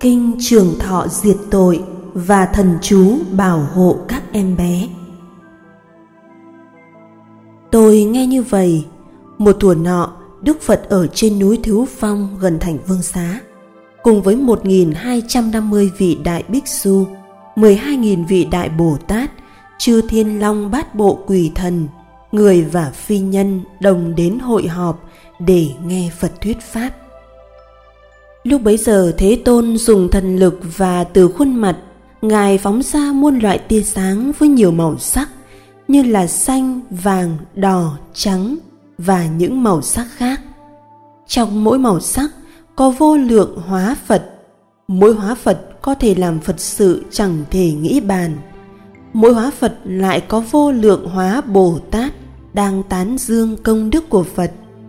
kinh trường thọ diệt tội và thần chú bảo hộ các em bé. Tôi nghe như vậy, một thuở nọ, Đức Phật ở trên núi Thiếu Phong gần thành Vương Xá, cùng với 1.250 vị đại bích su, 12.000 vị đại Bồ Tát, chư Thiên Long Bát Bộ Quỷ Thần, người và phi nhân đồng đến hội họp để nghe Phật thuyết pháp. Lúc bấy giờ Thế Tôn dùng thần lực và từ khuôn mặt Ngài phóng ra muôn loại tia sáng với nhiều màu sắc như là xanh, vàng, đỏ, trắng và những màu sắc khác. Trong mỗi màu sắc có vô lượng hóa Phật. Mỗi hóa Phật có thể làm Phật sự chẳng thể nghĩ bàn. Mỗi hóa Phật lại có vô lượng hóa Bồ Tát đang tán dương công đức của Phật.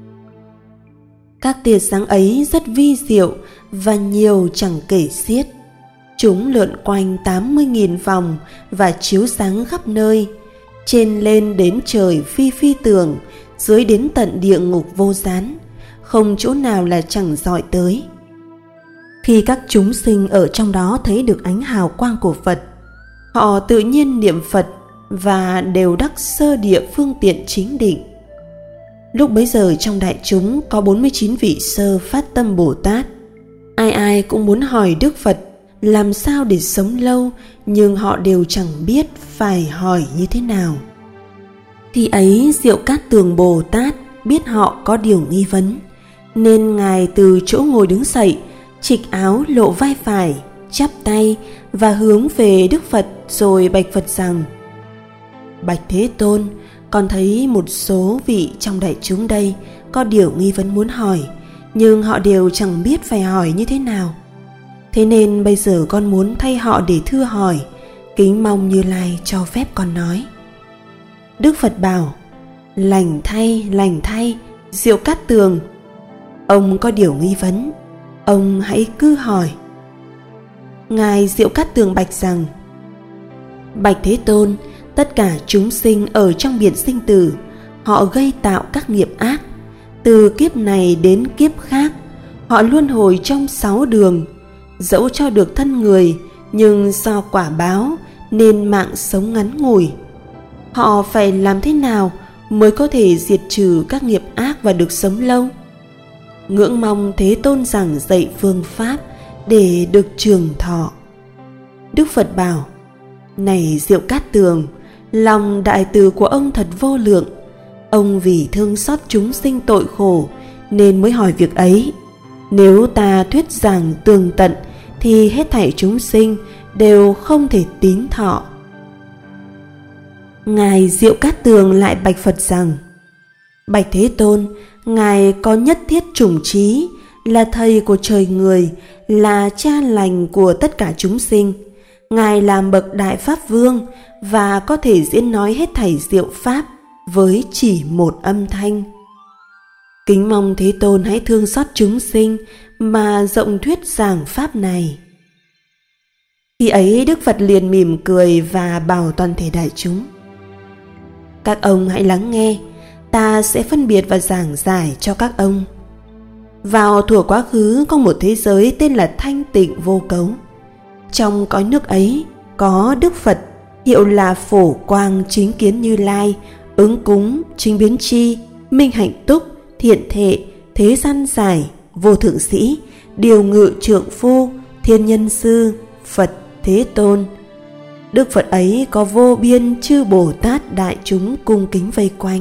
Các tia sáng ấy rất vi diệu và nhiều chẳng kể xiết. Chúng lượn quanh 80.000 vòng và chiếu sáng khắp nơi, trên lên đến trời phi phi tường, dưới đến tận địa ngục vô gián, không chỗ nào là chẳng dọi tới. Khi các chúng sinh ở trong đó thấy được ánh hào quang của Phật, họ tự nhiên niệm Phật và đều đắc sơ địa phương tiện chính định. Lúc bấy giờ trong đại chúng có 49 vị sơ phát tâm Bồ Tát. Ai ai cũng muốn hỏi Đức Phật làm sao để sống lâu, nhưng họ đều chẳng biết phải hỏi như thế nào. Khi ấy Diệu Cát Tường Bồ Tát biết họ có điều nghi vấn, nên Ngài từ chỗ ngồi đứng dậy, trịch áo lộ vai phải, chắp tay và hướng về Đức Phật rồi bạch Phật rằng: Bạch Thế Tôn, con thấy một số vị trong đại chúng đây có điều nghi vấn muốn hỏi, nhưng họ đều chẳng biết phải hỏi như thế nào. Thế nên bây giờ con muốn thay họ để thưa hỏi, kính mong Như Lai cho phép con nói. Đức Phật bảo: lành thay, Diệu Cát Tường, ông có điều nghi vấn, ông hãy cứ hỏi. Ngài Diệu Cát Tường bạch rằng: Bạch Thế Tôn, tất cả chúng sinh ở trong biển sinh tử, họ gây tạo các nghiệp ác, từ kiếp này đến kiếp khác, họ luân hồi trong 6 đường. Dẫu cho được thân người, nhưng do quả báo nên mạng sống ngắn ngủi. Họ phải làm thế nào mới có thể diệt trừ các nghiệp ác và được sống lâu? Ngưỡng mong Thế Tôn giảng dạy phương pháp để được trường thọ. Đức Phật bảo: Này Diệu Cát Tường, lòng đại từ của ông thật vô lượng. Ông vì thương xót chúng sinh tội khổ nên mới hỏi việc ấy. Nếu ta thuyết giảng tường tận thì hết thảy chúng sinh đều không thể tín thọ. Ngài Diệu Cát Tường lại bạch Phật rằng: Bạch Thế Tôn, Ngài có nhất thiết chủng trí, là thầy của trời người, là cha lành của tất cả chúng sinh. Ngài làm bậc đại pháp vương và có thể diễn nói hết thảy diệu pháp với chỉ một âm thanh. Kính mong Thế Tôn hãy thương xót chúng sinh mà rộng thuyết giảng pháp này. Khi ấy Đức Phật liền mỉm cười và bảo toàn thể đại chúng: Các ông hãy lắng nghe, ta sẽ phân biệt và giảng giải cho các ông. Vào thuở quá khứ có một thế giới tên là thanh tịnh vô cấu. Trong cõi nước ấy có Đức Phật, hiệu là Phổ Quang Chính Kiến Như Lai, Ứng Cúng, Chính Biến Chi, Minh Hạnh Túc, Thiện Thệ, Thế Gian Giải, Vô Thượng Sĩ, Điều Ngự Trượng Phu, Thiên Nhân Sư, Phật Thế Tôn. Đức Phật ấy có vô biên chư Bồ Tát đại chúng cung kính vây quanh.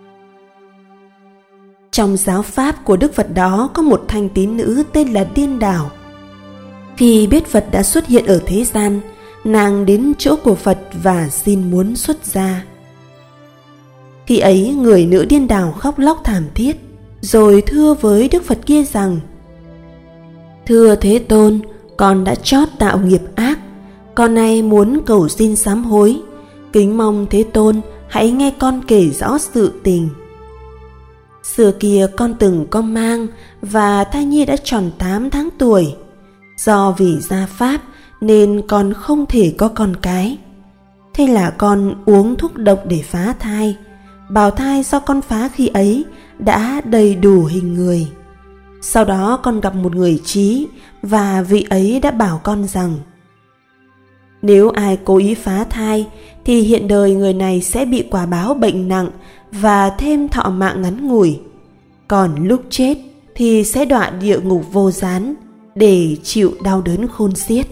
Trong giáo pháp của Đức Phật đó có một thanh tín nữ tên là Điên Đảo. Khi biết Phật đã xuất hiện ở thế gian, nàng đến chỗ của Phật và xin muốn xuất gia. Khi ấy người nữ Điên Đảo khóc lóc thảm thiết, rồi thưa với Đức Phật kia rằng: Thưa Thế Tôn, con đã chót tạo nghiệp ác, con nay muốn cầu xin sám hối. Kính mong Thế Tôn hãy nghe con kể rõ sự tình. Xưa kia con từng có mang và thai nhi đã tròn 8 tháng tuổi. Do vì gia pháp nên con không thể có con cái. Thế là con uống thuốc độc để phá thai. Bào thai do con phá khi ấy đã đầy đủ hình người. Sau đó con gặp một người trí, và vị ấy đã bảo con rằng nếu ai cố ý phá thai thì hiện đời người này sẽ bị quả báo bệnh nặng và thêm thọ mạng ngắn ngủi, còn lúc chết thì sẽ đọa địa ngục vô gián để chịu đau đớn khôn xiết.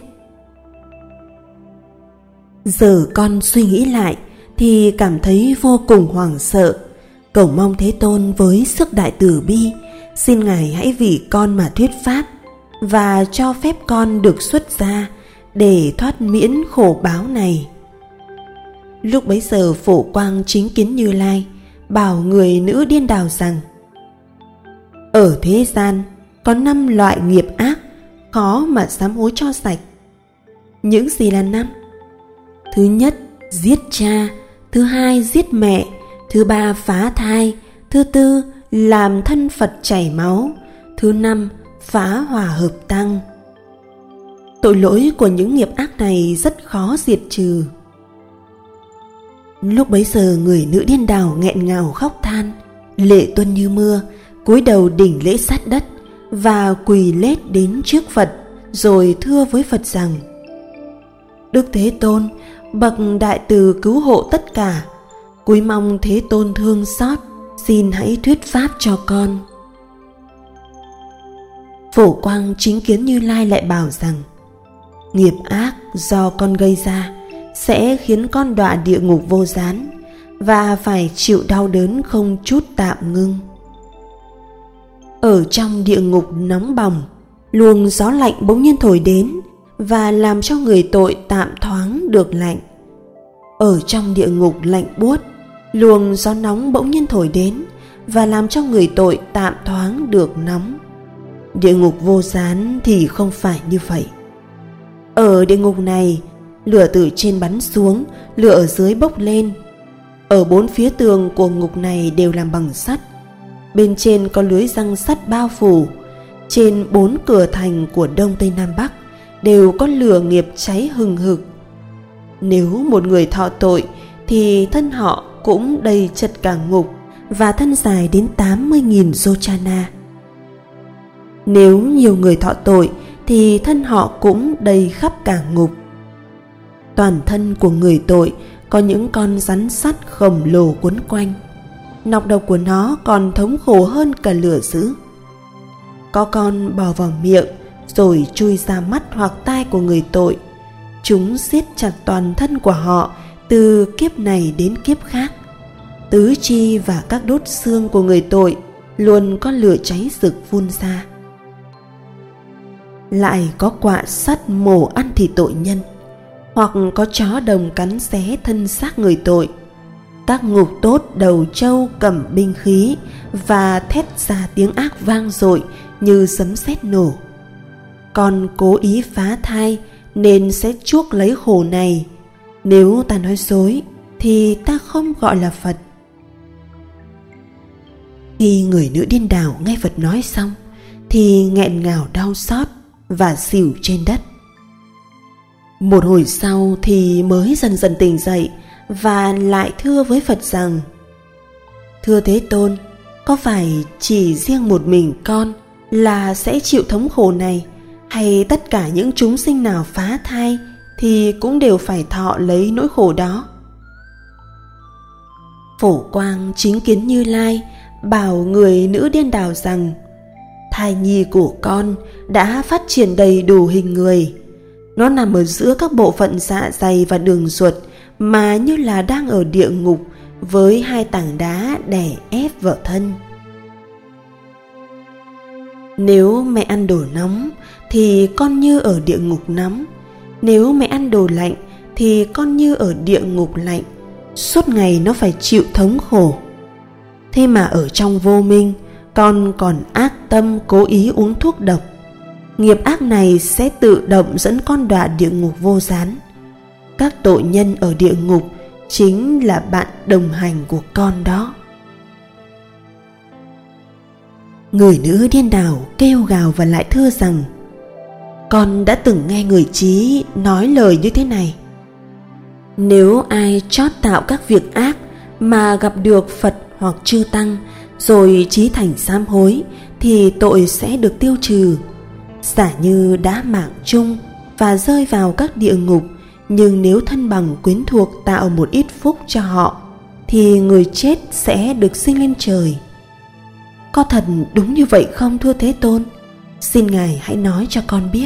Giờ con suy nghĩ lại thì cảm thấy vô cùng hoảng sợ, cầu mong Thế Tôn với sức đại từ bi xin Ngài hãy vì con mà thuyết pháp và cho phép con được xuất gia để thoát miễn khổ báo này. Lúc bấy giờ Phổ Quang Chính Kiến Như Lai bảo người nữ điên đảo rằng ở thế gian có 5 loại nghiệp ác khó mà sám hối cho sạch. Những gì là 5? Thứ nhất, giết cha. Thứ hai, giết mẹ. Thứ ba, phá thai. Thứ tư, làm thân Phật chảy máu. Thứ năm, phá hòa hợp tăng. Tội lỗi của những nghiệp ác này rất khó diệt trừ. Lúc bấy giờ người nữ điên đảo nghẹn ngào khóc than, lệ tuôn như mưa, cúi đầu đỉnh lễ sát đất và quỳ lết đến trước Phật, rồi thưa với Phật rằng: Đức Thế Tôn, bậc đại từ cứu hộ tất cả, cúi mong Thế Tôn thương xót, xin hãy thuyết pháp cho con. Phổ Quang Chính Kiến Như Lai lại bảo rằng: nghiệp ác do con gây ra sẽ khiến con đọa địa ngục vô gián và phải chịu đau đớn không chút tạm ngưng. Ở trong địa ngục nóng bỏng, luồng gió lạnh bỗng nhiên thổi đến và làm cho người tội tạm thoáng được lạnh. Ở trong địa ngục lạnh buốt, luồng gió nóng bỗng nhiên thổi đến và làm cho người tội tạm thoáng được nóng. Địa ngục vô gián thì không phải như vậy. Ở địa ngục này, lửa từ trên bắn xuống, lửa ở dưới bốc lên. Ở 4 phía tường của ngục này đều làm bằng sắt. Bên trên có lưới răng sắt bao phủ. Trên 4 cửa thành của Đông Tây Nam Bắc đều có lửa nghiệp cháy hừng hực. Nếu một người thọ tội thì thân họ cũng đầy chật cả ngục và thân dài đến 80.000 Yochana. Nếu nhiều người thọ tội thì thân họ cũng đầy khắp cả ngục. Toàn thân của người tội có những con rắn sắt khổng lồ quấn quanh. Nọc độc của nó còn thống khổ hơn cả lửa dữ. Có con bò vào miệng rồi chui ra mắt hoặc tai của người tội. Chúng siết chặt toàn thân của họ từ kiếp này đến kiếp khác. Tứ chi và các đốt xương của người tội luôn có lửa cháy rực phun ra. Lại có quạ sắt mổ ăn thịt tội nhân, hoặc có chó đồng cắn xé thân xác người tội. Các ngục tốt đầu trâu cầm binh khí và thét ra tiếng ác vang dội như sấm sét nổ. Con cố ý phá thai nên sẽ chuốc lấy khổ này. Nếu ta nói dối thì ta không gọi là Phật. Khi người nữ điên đảo nghe Phật nói xong thì nghẹn ngào đau xót và xỉu trên đất. Một hồi sau thì mới dần dần tỉnh dậy và lại thưa với Phật rằng: Thưa Thế Tôn, có phải chỉ riêng một mình con là sẽ chịu thống khổ này, hay tất cả những chúng sinh nào phá thai thì cũng đều phải thọ lấy nỗi khổ đó? Phổ Quang Chính Kiến Như Lai bảo người nữ điên đảo rằng: thai nhi của con đã phát triển đầy đủ hình người. Nó nằm ở giữa các bộ phận dạ dày và đường ruột mà như là đang ở địa ngục với 2 tảng đá đè ép vào thân. Nếu mẹ ăn đồ nóng thì con như ở địa ngục nóng. Nếu mẹ ăn đồ lạnh thì con như ở địa ngục lạnh. Suốt ngày nó phải chịu thống khổ. Thế mà ở trong vô minh, con còn ác tâm cố ý uống thuốc độc. Nghiệp ác này sẽ tự động dẫn con đọa địa ngục vô gián. Các tội nhân ở địa ngục chính là bạn đồng hành của con đó. Người nữ điên đảo kêu gào và lại thưa rằng: con đã từng nghe người trí nói lời như thế này: nếu ai chót tạo các việc ác mà gặp được Phật hoặc chư Tăng rồi chí thành sám hối thì tội sẽ được tiêu trừ. Giả như đã mạng chung và rơi vào các địa ngục, nhưng nếu thân bằng quyến thuộc tạo một ít phúc cho họ thì người chết sẽ được sinh lên trời. Có thật đúng như vậy không thưa Thế Tôn? Xin Ngài hãy nói cho con biết.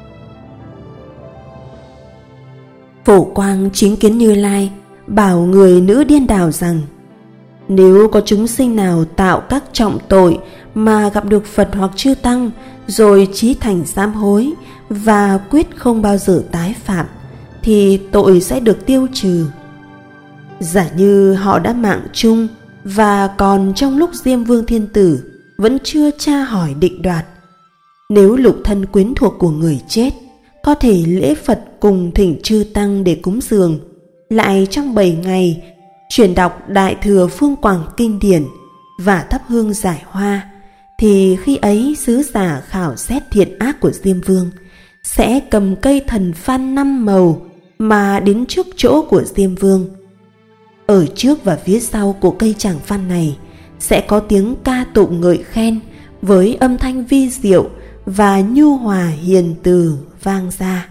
Phổ Quang chính kiến Như Lai bảo người nữ điên đảo rằng: nếu có chúng sinh nào tạo các trọng tội mà gặp được Phật hoặc chư Tăng, rồi chí thành sám hối và quyết không bao giờ tái phạm, thì tội sẽ được tiêu trừ. Giả như họ đã mạng chung và còn trong lúc Diêm Vương Thiên Tử vẫn chưa tra hỏi định đoạt, nếu lục thân quyến thuộc của người chết có thể lễ Phật cùng thỉnh chư Tăng để cúng dường, lại trong 7 ngày chuyển đọc Đại Thừa Phương Quảng Kinh Điển và thắp hương giải hoa, thì khi ấy sứ giả khảo xét thiện ác của Diêm Vương sẽ cầm cây thần phan 5 màu mà đến trước chỗ của Diêm Vương. Ở trước và phía sau của cây tràng phan này sẽ có tiếng ca tụng ngợi khen với âm thanh vi diệu và nhu hòa hiền từ vang ra.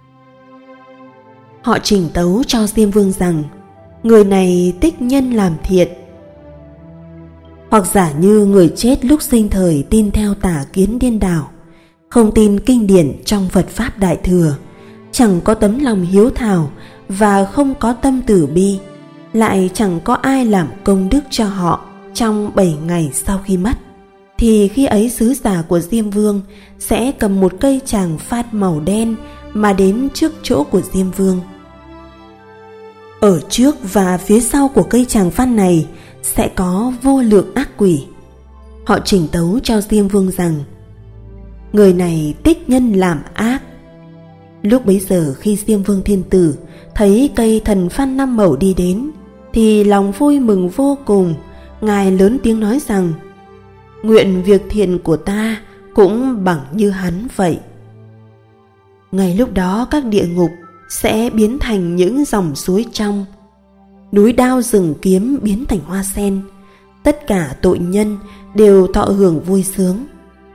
Họ trình tấu cho Diêm Vương rằng người này tích nhân làm thiện. Hoặc giả như người chết lúc sinh thời tin theo tà kiến điên đảo, không tin kinh điển trong Phật Pháp Đại Thừa, chẳng có tấm lòng hiếu thảo và không có tâm từ bi, lại chẳng có ai làm công đức cho họ trong 7 ngày sau khi mất, thì khi ấy sứ giả của Diêm Vương sẽ cầm một cây tràng phát màu đen mà đến trước chỗ của Diêm Vương. Ở trước và phía sau của cây tràng phát này sẽ có vô lượng ác quỷ. Họ trình tấu cho Diêm Vương rằng người này tích nhân làm ác. Lúc bấy giờ khi Diêm Vương Thiên Tử thấy cây thần phan 5 màu đi đến thì lòng vui mừng vô cùng. Ngài lớn tiếng nói rằng: nguyện việc thiện của ta cũng bằng như hắn vậy. Ngay lúc đó các địa ngục sẽ biến thành những dòng suối trong, núi đao rừng kiếm biến thành hoa sen, tất cả tội nhân đều thọ hưởng vui sướng.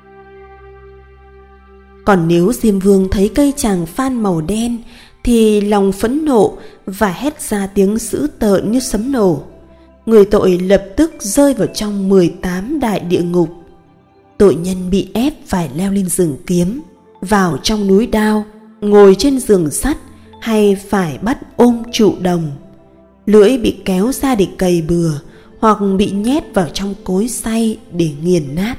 Còn nếu Diêm Vương thấy cây tràng phan màu đen thì lòng phẫn nộ và hét ra tiếng dữ tợn như sấm nổ. Người tội lập tức rơi vào trong 18 đại địa ngục. Tội nhân bị ép phải leo lên rừng kiếm, vào trong núi đao, ngồi trên giường sắt, hay phải bắt ôm trụ đồng. Lưỡi bị kéo ra để cày bừa, hoặc bị nhét vào trong cối xay để nghiền nát.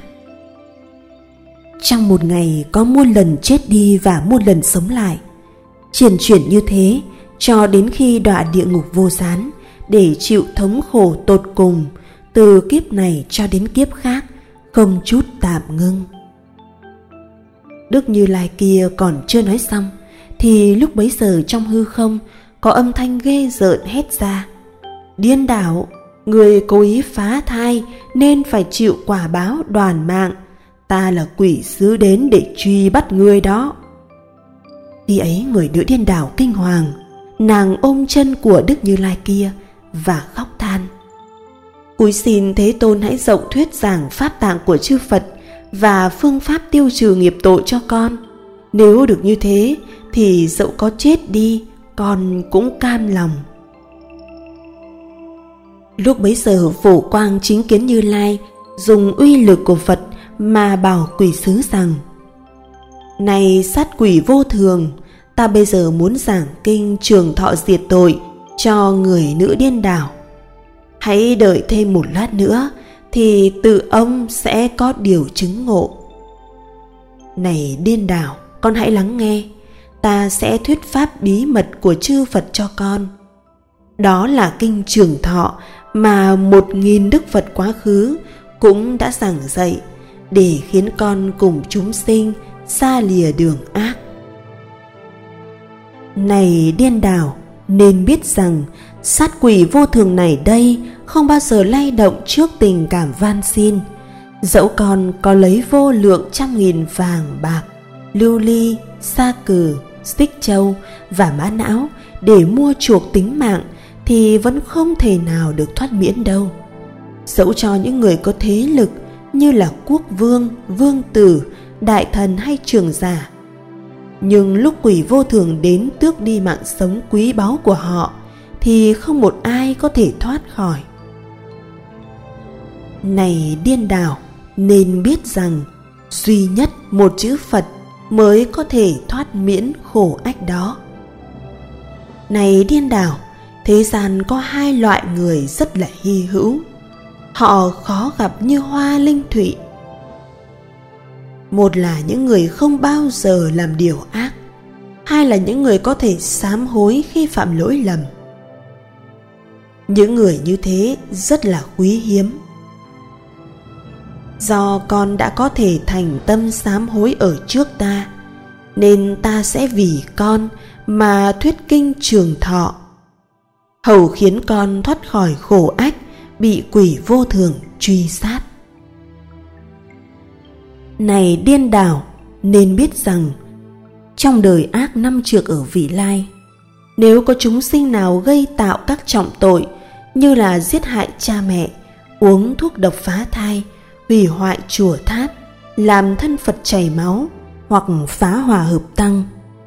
Trong một ngày có muôn lần chết đi và muôn lần sống lại, chuyển chuyển như thế cho đến khi đọa địa ngục vô gián, để chịu thống khổ tột cùng từ kiếp này cho đến kiếp khác, không chút tạm ngưng. Đức Như Lai kia còn chưa nói xong thì lúc bấy giờ trong hư không có âm thanh ghê rợn hét ra: điên đảo, người cố ý phá thai nên phải chịu quả báo đoàn mạng. Ta là quỷ sứ đến để truy bắt ngươi đó. Khi ấy người nữ điên đảo kinh hoàng, nàng ôm chân của Đức Như Lai kia và khóc than: cúi xin Thế Tôn hãy rộng thuyết giảng pháp tạng của chư Phật và phương pháp tiêu trừ nghiệp tội cho con. Nếu được như thế thì dẫu có chết đi con cũng cam lòng. Lúc bấy giờ Phổ Quang chính kiến Như Lai dùng uy lực của Phật mà bảo quỷ sứ rằng: này sát quỷ vô thường, ta bây giờ muốn giảng kinh trường thọ diệt tội cho người nữ điên đảo. Hãy đợi thêm một lát nữa thì tự ông sẽ có điều chứng ngộ. Này điên đảo, con hãy lắng nghe, ta sẽ thuyết pháp bí mật của chư Phật cho con. Đó là kinh trường thọ mà 1000 Đức Phật quá khứ cũng đã giảng dạy, để khiến con cùng chúng sinh xa lìa đường ác. Này điên đảo, nên biết rằng sát quỷ vô thường này đây không bao giờ lay động trước tình cảm van xin. Dẫu con có lấy vô lượng 100.000 vàng bạc, lưu ly, sa cừ, xích châu và mã não để mua chuộc tính mạng thì vẫn không thể nào được thoát miễn đâu. Dẫu cho những người có thế lực như là quốc vương, vương tử, đại thần hay trưởng giả, nhưng lúc quỷ vô thường đến tước đi mạng sống quý báu của họ thì không một ai có thể thoát khỏi. Này điên đảo, nên biết rằng duy nhất một chữ Phật mới có thể thoát miễn khổ ách đó. Này điên đảo, thế gian có hai loại người rất là hy hữu, họ khó gặp như hoa linh thụy. Một là những người không bao giờ làm điều ác, hai là những người có thể sám hối khi phạm lỗi lầm. Những người như thế rất là quý hiếm. Do con đã có thể thành tâm sám hối ở trước ta, nên ta sẽ vì con mà thuyết kinh trường thọ, hầu khiến con thoát khỏi khổ ách bị quỷ vô thường truy sát. Này điên đảo, nên biết rằng trong đời ác năm trược ở vị lai, nếu có chúng sinh nào gây tạo các trọng tội như là giết hại cha mẹ, uống thuốc độc phá thai, hủy hoại chùa tháp, làm thân Phật chảy máu hoặc phá hòa hợp tăng,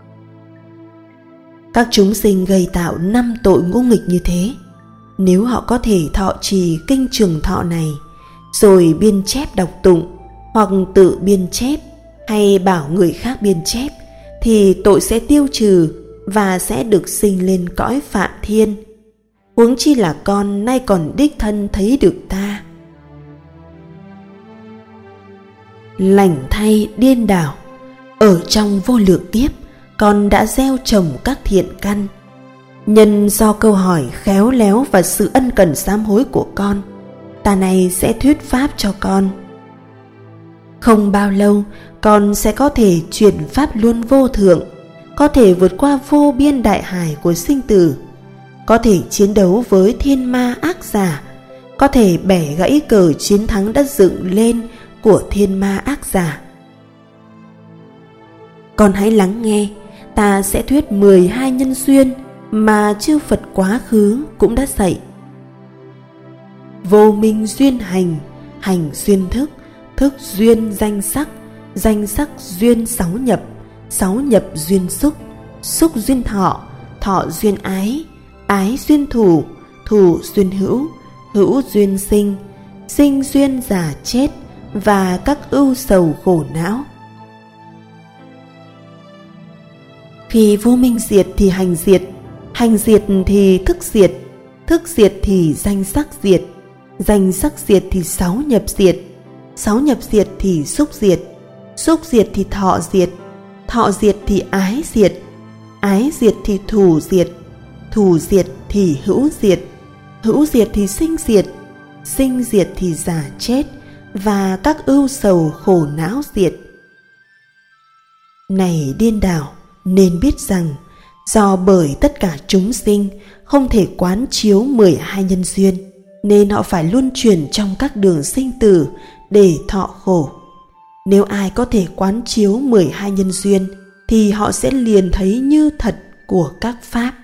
các chúng sinh gây tạo 5 tội ngũ nghịch như thế, nếu họ có thể thọ trì kinh trường thọ này, rồi biên chép đọc tụng, hoặc tự biên chép hay bảo người khác biên chép, thì tội sẽ tiêu trừ và sẽ được sinh lên cõi Phạm Thiên. Huống chi là con nay còn đích thân thấy được ta. Lành thay điên đảo, ở trong vô lượng kiếp con đã gieo trồng các thiện căn. Nhân do câu hỏi khéo léo và sự ân cần sám hối của con, ta này sẽ thuyết pháp cho con. Không bao lâu con sẽ có thể chuyển pháp luân vô thượng, có thể vượt qua vô biên đại hải của sinh tử, có thể chiến đấu với thiên ma ác giả, có thể bẻ gãy cờ chiến thắng đã dựng lên của thiên ma ác giả. Con hãy lắng nghe, ta sẽ thuyết 12 nhân duyên mà chư Phật quá khứ cũng đã dạy. Vô minh duyên hành, hành duyên thức, thức duyên danh sắc duyên sáu nhập duyên xúc duyên thọ, thọ duyên ái duyên thủ duyên hữu duyên sinh duyên già chết và các ưu sầu khổ não. Khi vô minh diệt thì hành diệt thì thức diệt thì danh sắc diệt thì sáu nhập diệt thì xúc diệt thì thọ diệt thì ái diệt thì thủ diệt thì hữu diệt thì sinh diệt thì già chết và các ưu sầu khổ não diệt. Này điên đảo, nên biết rằng do bởi tất cả chúng sinh không thể quán chiếu 12 nhân duyên, nên họ phải luân chuyển trong các đường sinh tử để thọ khổ. Nếu ai có thể quán chiếu 12 nhân duyên thì họ sẽ liền thấy như thật của các pháp.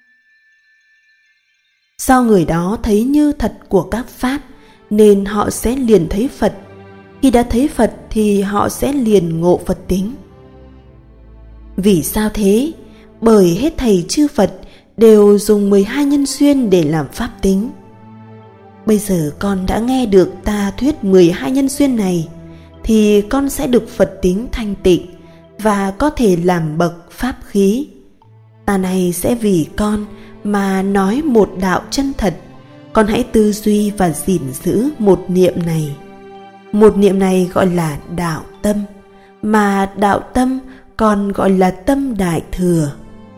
Do người đó thấy như thật của các pháp nên họ sẽ liền thấy Phật. Khi đã thấy Phật thì họ sẽ liền ngộ Phật tính. Vì sao thế? Bởi hết thầy chư Phật đều dùng 12 nhân duyên để làm pháp tính. Bây giờ con đã nghe được ta thuyết 12 nhân duyên này thì con sẽ được Phật tính thanh tịnh và có thể làm bậc pháp khí. Ta này sẽ vì con mà nói một đạo chân thật. Con hãy tư duy và gìn giữ một niệm này. Một niệm này gọi là đạo tâm, mà đạo tâm còn gọi là tâm đại thừa.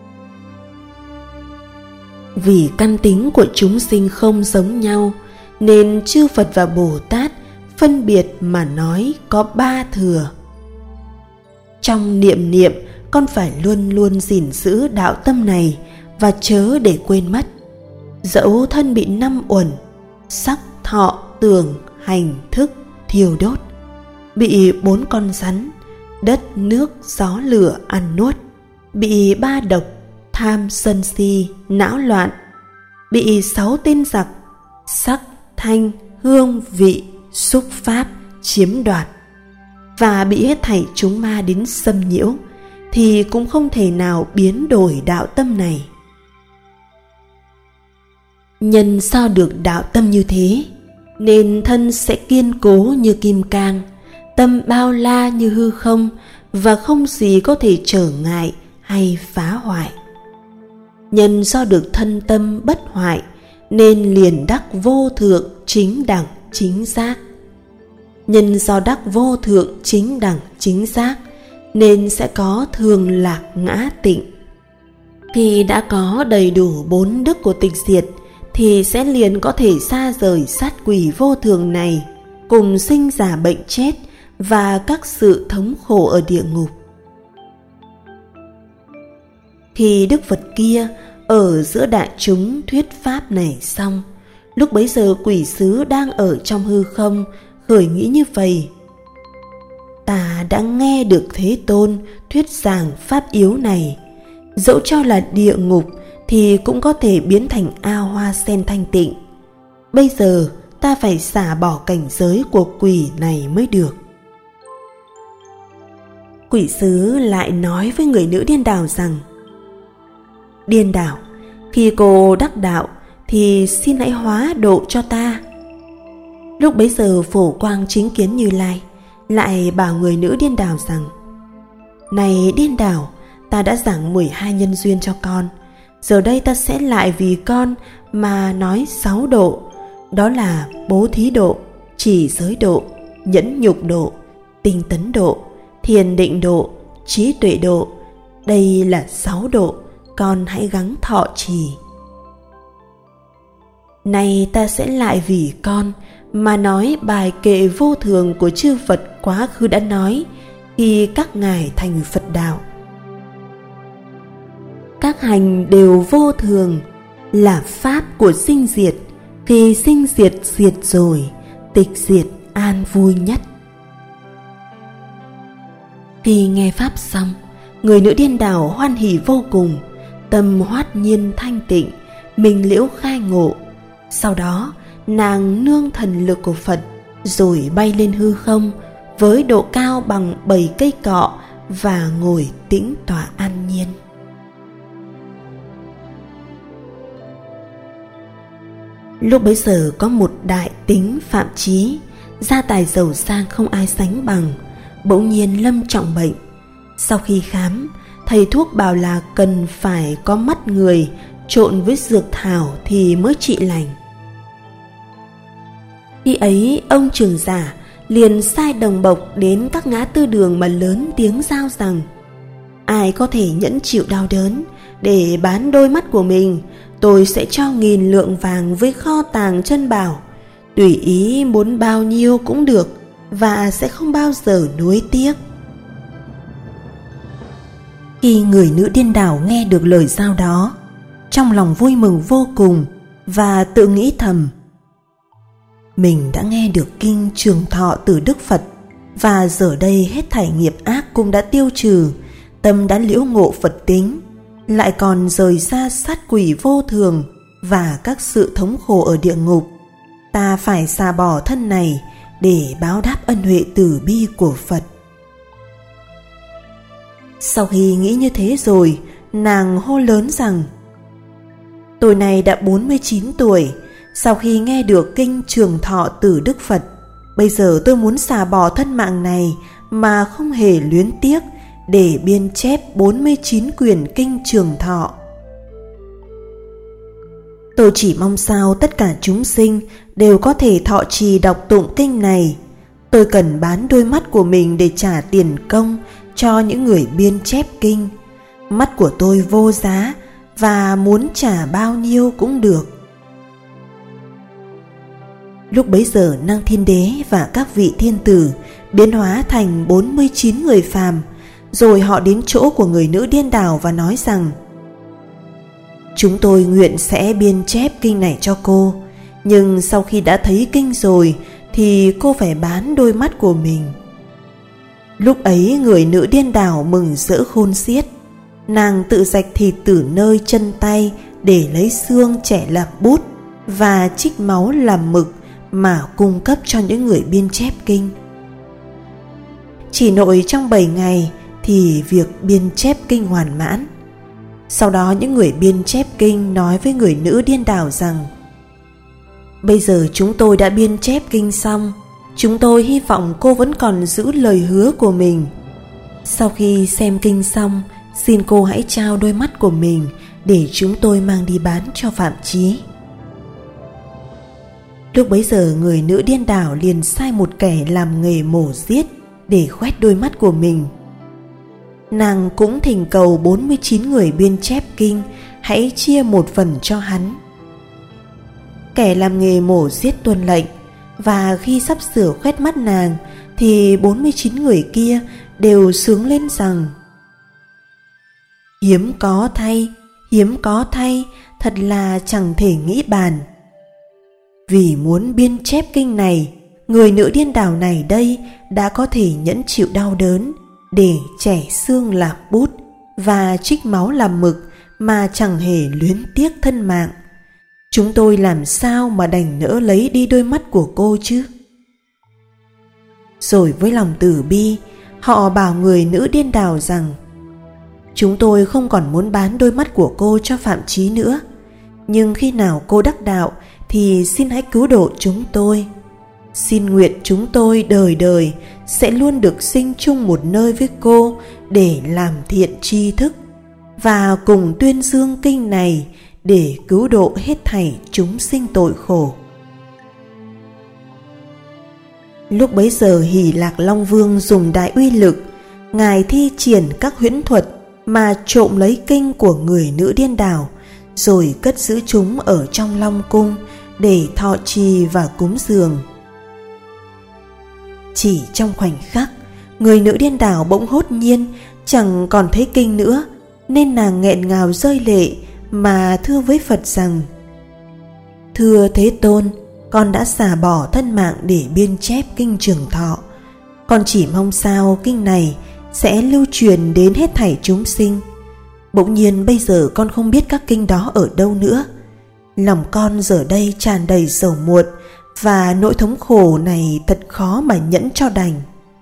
Vì căn tính của chúng sinh không giống nhau nên chư Phật và Bồ Tát phân biệt mà nói có 3 thừa. Trong niệm con phải luôn luôn gìn giữ đạo tâm này và chớ để quên mất. Dẫu thân bị 5 uẩn, sắc, thọ, tưởng, hành, thức, thiêu đốt, bị 4 con rắn, đất, nước, gió, lửa ăn nuốt, bị 3 độc, tham, sân si, não loạn, bị 6 tên giặc, sắc, thanh, hương vị, xúc pháp chiếm đoạt và bị hết thảy chúng ma đến xâm nhiễu, thì cũng không thể nào biến đổi đạo tâm này. Nhân do được đạo tâm như thế, nên thân sẽ kiên cố như kim cang, tâm bao la như hư không, và không gì có thể trở ngại hay phá hoại. Nhân do được thân tâm bất hoại, nên liền đắc vô thượng chính đẳng chính giác. Nhân do đắc vô thượng chính đẳng chính giác, nên sẽ có thường lạc ngã tịnh. Khi đã có đầy đủ 4 đức của tịch diệt, thì sẽ liền có thể xa rời sát quỷ vô thường này, cùng sinh già bệnh chết và các sự thống khổ ở địa ngục. Khi Đức Phật kia ở giữa đại chúng thuyết pháp này xong, lúc bấy giờ quỷ sứ đang ở trong hư không khởi nghĩ như vậy: ta đã nghe được Thế Tôn thuyết giảng pháp yếu này, dẫu cho là địa ngục thì cũng có thể biến thành ao hoa sen thanh tịnh. Bây giờ ta phải xả bỏ cảnh giới của quỷ này mới được. Quỷ sứ lại nói với người nữ điên đảo rằng: điên đảo, khi cô đắc đạo thì xin hãy hóa độ cho ta. Lúc bấy giờ Phổ Quang Chính Kiến Như Lai lại bảo người nữ điên đảo rằng: này điên đảo, ta đã giảng 12 nhân duyên cho con, giờ đây ta sẽ lại vì con mà nói 6 độ, đó là bố thí độ, chỉ giới độ, nhẫn nhục độ, tinh tấn độ, thiền định độ, trí tuệ độ. Đây là 6 độ, con hãy gắng thọ trì. Nay ta sẽ lại vì con mà nói bài kệ vô thường của chư Phật quá khứ đã nói khi các ngài thành Phật đạo. Các hành đều vô thường, là pháp của sinh diệt. Khi sinh diệt diệt rồi, tịch diệt an vui nhất. Khi nghe pháp xong, người nữ điên đảo hoan hỉ vô cùng, tâm hoát nhiên thanh tịnh, mình liễu khai ngộ. Sau đó nàng nương thần lực của Phật rồi bay lên hư không với độ cao bằng 7 cây cọ và ngồi tĩnh tọa an nhiên. Lúc bấy giờ có một đại tính Phạm Chí, gia tài giàu sang không ai sánh bằng, bỗng nhiên lâm trọng bệnh. Sau khi khám, thầy thuốc bảo là cần phải có mắt người trộn với dược thảo thì mới trị lành. Khi ấy ông trưởng giả liền sai đồng bộc đến các ngã tư đường mà lớn tiếng rao rằng: ai có thể nhẫn chịu đau đớn để bán đôi mắt của mình, tôi sẽ cho 1000 lượng vàng với kho tàng chân bảo, tùy ý muốn bao nhiêu cũng được, và sẽ không bao giờ nuối tiếc. Khi người nữ điên đảo nghe được lời giao đó, trong lòng vui mừng vô cùng và tự nghĩ thầm: mình đã nghe được kinh Trường Thọ từ Đức Phật, và giờ đây hết thảy nghiệp ác cũng đã tiêu trừ, tâm đã liễu ngộ Phật tính, lại còn rời xa sát quỷ vô thường và các sự thống khổ ở địa ngục. Ta phải xả bỏ thân này để báo đáp ân huệ từ bi của Phật. Sau khi nghĩ như thế rồi, nàng hô lớn rằng: tôi này đã 49 tuổi, sau khi nghe được kinh Trường Thọ từ Đức Phật, bây giờ tôi muốn xả bỏ thân mạng này mà không hề luyến tiếc để biên chép 49 quyển kinh Trường Thọ. Tôi chỉ mong sao tất cả chúng sinh đều có thể thọ trì đọc tụng kinh này. Tôi cần bán đôi mắt của mình để trả tiền công cho những người biên chép kinh. Mắt của tôi vô giá và muốn trả bao nhiêu cũng được. Lúc bấy giờ Năng Thiên Đế và các vị thiên tử biến hóa thành 49 người phàm, rồi họ đến chỗ của người nữ điên đảo và nói rằng: chúng tôi nguyện sẽ biên chép kinh này cho cô, nhưng sau khi đã thấy kinh rồi thì cô phải bán đôi mắt của mình. Lúc ấy người nữ điên đảo mừng rỡ khôn xiết. Nàng tự rạch thịt từ nơi chân tay để lấy xương trẻ làm bút và trích máu làm mực mà cung cấp cho những người biên chép kinh. Chỉ nội trong 7 ngày thì việc biên chép kinh hoàn mãn. Sau đó những người biên chép kinh nói với người nữ điên đảo rằng: bây giờ chúng tôi đã biên chép kinh xong, chúng tôi hy vọng cô vẫn còn giữ lời hứa của mình. Sau khi xem kinh xong, xin cô hãy trao đôi mắt của mình để chúng tôi mang đi bán cho Phạm Chí. Lúc bấy giờ người nữ điên đảo liền sai một kẻ làm nghề mổ giết để khoét đôi mắt của mình. Nàng cũng thỉnh cầu 49 người biên chép kinh hãy chia một phần cho hắn. Kẻ làm nghề mổ giết tuân lệnh, và khi sắp sửa khoét mắt nàng thì 49 người kia đều sướng lên rằng: hiếm có thay, thật là chẳng thể nghĩ bàn. Vì muốn biên chép kinh này, người nữ điên đảo này đây đã có thể nhẫn chịu đau đớn để chẻ xương làm bút và trích máu làm mực mà chẳng hề luyến tiếc thân mạng. Chúng tôi làm sao mà đành nỡ lấy đi đôi mắt của cô chứ? Rồi với lòng từ bi, họ bảo người nữ điên đảo rằng: chúng tôi không còn muốn bán đôi mắt của cô cho Phạm Chí nữa, nhưng khi nào cô đắc đạo thì xin hãy cứu độ chúng tôi. Xin nguyện chúng tôi đời đời sẽ luôn được sinh chung một nơi với cô để làm thiện tri thức, và cùng tuyên dương kinh này để cứu độ hết thảy chúng sinh tội khổ. Lúc bấy giờ Hỷ Lạc Long Vương dùng đại uy lực, ngài thi triển các huyễn thuật mà trộm lấy kinh của người nữ điên đảo, rồi cất giữ chúng ở trong Long Cung để thọ trì và cúng dường. Chỉ trong khoảnh khắc, người nữ điên đảo bỗng hốt nhiên chẳng còn thấy kinh nữa, nên nàng nghẹn ngào rơi lệ mà thưa với Phật rằng: thưa Thế Tôn, con đã xả bỏ thân mạng để biên chép kinh Trường Thọ. Con chỉ mong sao kinh này sẽ lưu truyền đến hết thảy chúng sinh. Bỗng nhiên bây giờ con không biết các kinh đó ở đâu nữa. Lòng con giờ đây tràn đầy sầu muộn, và nỗi thống khổ này thật khó mà nhẫn cho đành.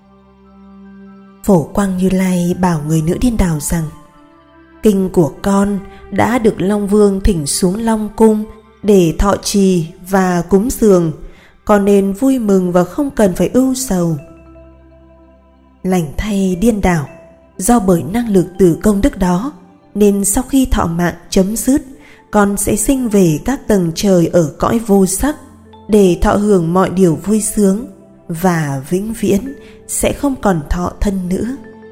Phổ Quang Như Lai bảo người nữ điên đảo rằng: kinh của con đã được Long Vương thỉnh xuống Long Cung để thọ trì và cúng dường, con nên vui mừng và không cần phải ưu sầu. Lành thay điên đảo, do bởi năng lực từ công đức đó nên sau khi thọ mạng chấm dứt, con sẽ sinh về các tầng trời ở cõi vô sắc để thọ hưởng mọi điều vui sướng, và vĩnh viễn sẽ không còn thọ thân nữa.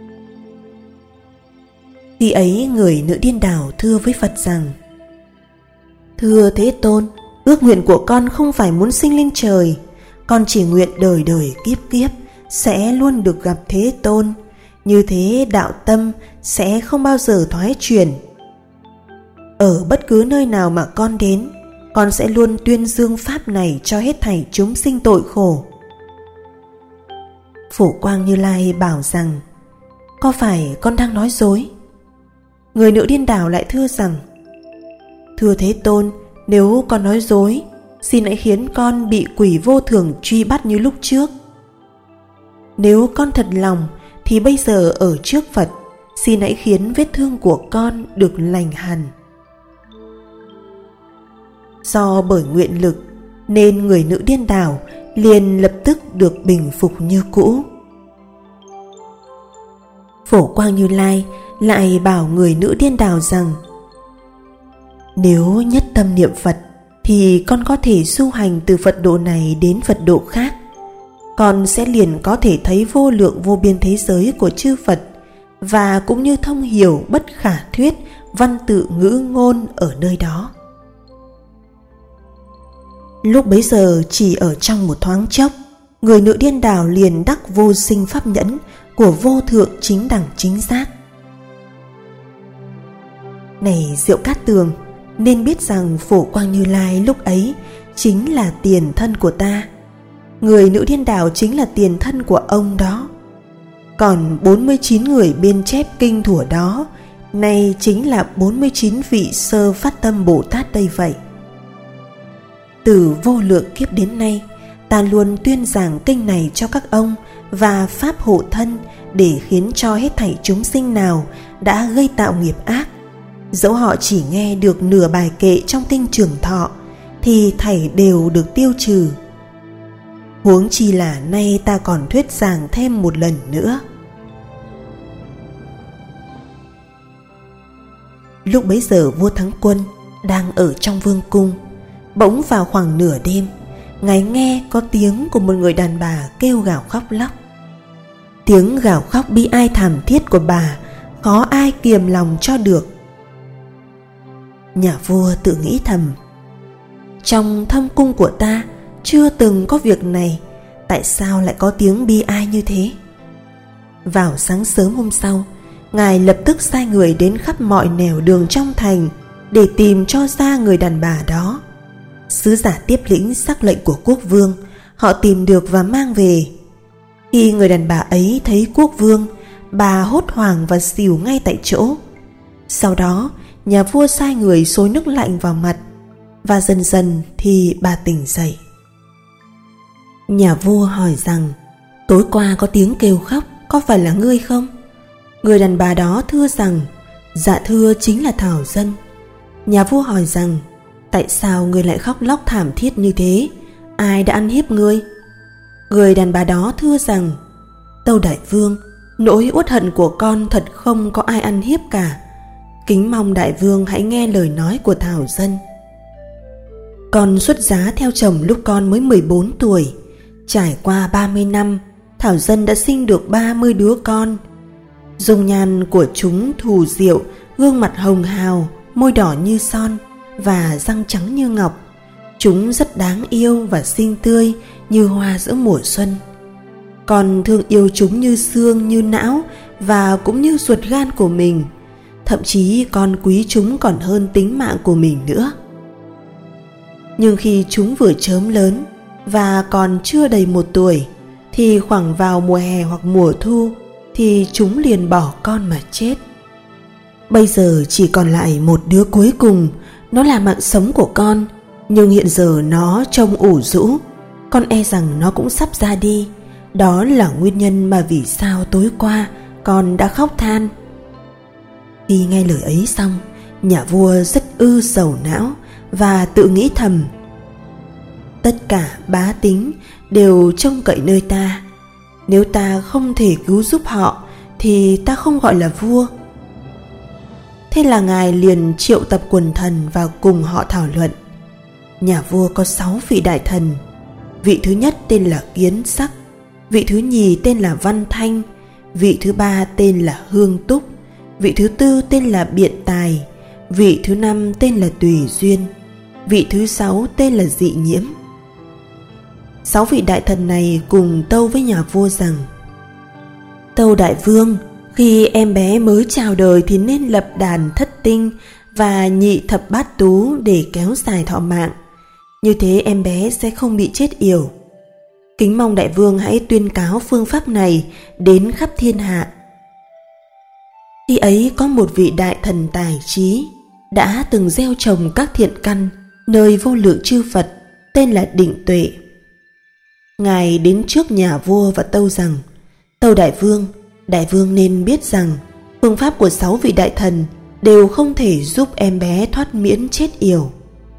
Khi ấy người nữ điên đảo thưa với Phật rằng: thưa Thế Tôn, ước nguyện của con không phải muốn sinh lên trời, con chỉ nguyện đời đời kiếp kiếp sẽ luôn được gặp Thế Tôn. Như thế đạo tâm sẽ không bao giờ thoái chuyển. Ở bất cứ nơi nào mà con đến, con sẽ luôn tuyên dương pháp này cho hết thảy chúng sinh tội khổ. Phổ Quang Như Lai bảo rằng: có phải con đang nói dối? Người nữ điên đảo lại thưa rằng: thưa Thế Tôn, nếu con nói dối, xin hãy khiến con bị quỷ vô thường truy bắt như lúc trước. Nếu con thật lòng thì bây giờ ở trước Phật, xin hãy khiến vết thương của con được lành hẳn. Do bởi nguyện lực nên người nữ điên đảo liền lập tức được bình phục như cũ. Phổ Quang Như Lai lại bảo người nữ điên đảo rằng: nếu nhất tâm niệm Phật thì con có thể du hành từ Phật độ này đến Phật độ khác. Con sẽ liền có thể thấy vô lượng vô biên thế giới của chư Phật, và cũng như thông hiểu bất khả thuyết văn tự ngữ ngôn ở nơi đó. Lúc bấy giờ chỉ ở trong một thoáng chốc, người nữ điên đảo liền đắc vô sinh pháp nhẫn của vô thượng chính đẳng chính giác. Này Diệu Cát Tường, nên biết rằng Phổ Quang Như Lai lúc ấy chính là tiền thân của ta. Người nữ điên đảo chính là tiền thân của ông đó. Còn 49 người biên chép kinh thuở đó, nay chính là 49 vị sơ phát tâm Bồ Tát đây vậy. Từ vô lượng kiếp đến nay, Ta luôn tuyên giảng kinh này cho các ông và pháp hộ thân, để khiến cho hết thảy chúng sinh nào đã gây tạo nghiệp ác, dẫu họ chỉ nghe được nửa bài kệ trong kinh Trường Thọ, thì thảy đều được tiêu trừ. Huống chi là nay ta còn thuyết giảng thêm một lần nữa. Lúc bấy giờ vua Thắng Quân đang ở trong vương cung. Bỗng vào khoảng nửa đêm, ngài nghe có tiếng của một người đàn bà kêu gào khóc lóc. Tiếng gào khóc bi ai thảm thiết của bà khó ai kiềm lòng cho được. Nhà vua tự nghĩ thầm: trong thâm cung của ta chưa từng có việc này, tại sao lại có tiếng bi ai như thế? Vào sáng sớm hôm sau, ngài lập tức sai người đến khắp mọi nẻo đường trong thành để tìm cho ra người đàn bà đó. Sứ giả tiếp lĩnh sắc lệnh của quốc vương, họ tìm được và mang về. Khi người đàn bà ấy thấy quốc vương, bà hốt hoảng và xỉu ngay tại chỗ. Sau đó, nhà vua sai người xối nước lạnh vào mặt, và dần dần thì bà tỉnh dậy. Nhà vua hỏi rằng: tối qua có tiếng kêu khóc, có phải là ngươi không? Người đàn bà đó thưa rằng: dạ thưa, chính là Thảo Dân. Nhà vua hỏi rằng: tại sao ngươi lại khóc lóc thảm thiết như thế? Ai đã ăn hiếp ngươi? Người đàn bà đó thưa rằng: tâu đại vương, nỗi uất hận của con thật không có ai ăn hiếp cả. Kính mong đại vương hãy nghe lời nói của Thảo Dân. Con xuất giá theo chồng lúc con mới 14 tuổi. Trải qua 30 năm, Thảo Dân đã sinh được 30 đứa con. Dung nhan của chúng thù diệu, gương mặt hồng hào, môi đỏ như son và răng trắng như ngọc. Chúng rất đáng yêu và xinh tươi như hoa giữa mùa xuân. Con thương yêu chúng như xương, như não và cũng như ruột gan của mình. Thậm chí con quý chúng còn hơn tính mạng của mình nữa. Nhưng khi chúng vừa chớm lớn và còn chưa đầy 1 tuổi, thì khoảng vào mùa hè hoặc mùa thu, thì chúng liền bỏ con mà chết. Bây giờ chỉ còn lại một đứa cuối cùng, nó là mạng sống của con, nhưng hiện giờ nó trông ủ rũ. Con e rằng nó cũng sắp ra đi. Đó là nguyên nhân mà vì sao tối qua con đã khóc than. Khi nghe lời ấy xong, nhà vua rất sầu não và tự nghĩ thầm: tất cả bá tính đều trông cậy nơi ta. Nếu ta không thể cứu giúp họ thì ta không gọi là vua. Thế là ngài liền triệu tập quần thần vào cùng họ thảo luận. Nhà vua có 6 vị đại thần. Vị thứ nhất tên là Kiến Sắc, vị thứ nhì tên là Văn Thanh, vị thứ ba tên là Hương Túc, vị thứ tư tên là Biện Tài, vị thứ năm tên là Tùy Duyên, vị thứ 6 tên là Dị Nhiễm. 6 vị đại thần này cùng tâu với nhà vua rằng: tâu đại vương, khi em bé mới chào đời thì nên lập đàn thất tinh và nhị thập bát tú để kéo dài thọ mạng. Như thế em bé sẽ không bị chết yểu. Kính mong đại vương hãy tuyên cáo phương pháp này đến khắp thiên hạ. Khi ấy có một vị đại thần tài trí đã từng gieo trồng các thiện căn nơi vô lượng chư Phật, tên là Định Tuệ. Ngài đến trước nhà vua và tâu rằng: tâu đại vương nên biết rằng phương pháp của 6 vị đại thần đều không thể giúp em bé thoát miễn chết yểu.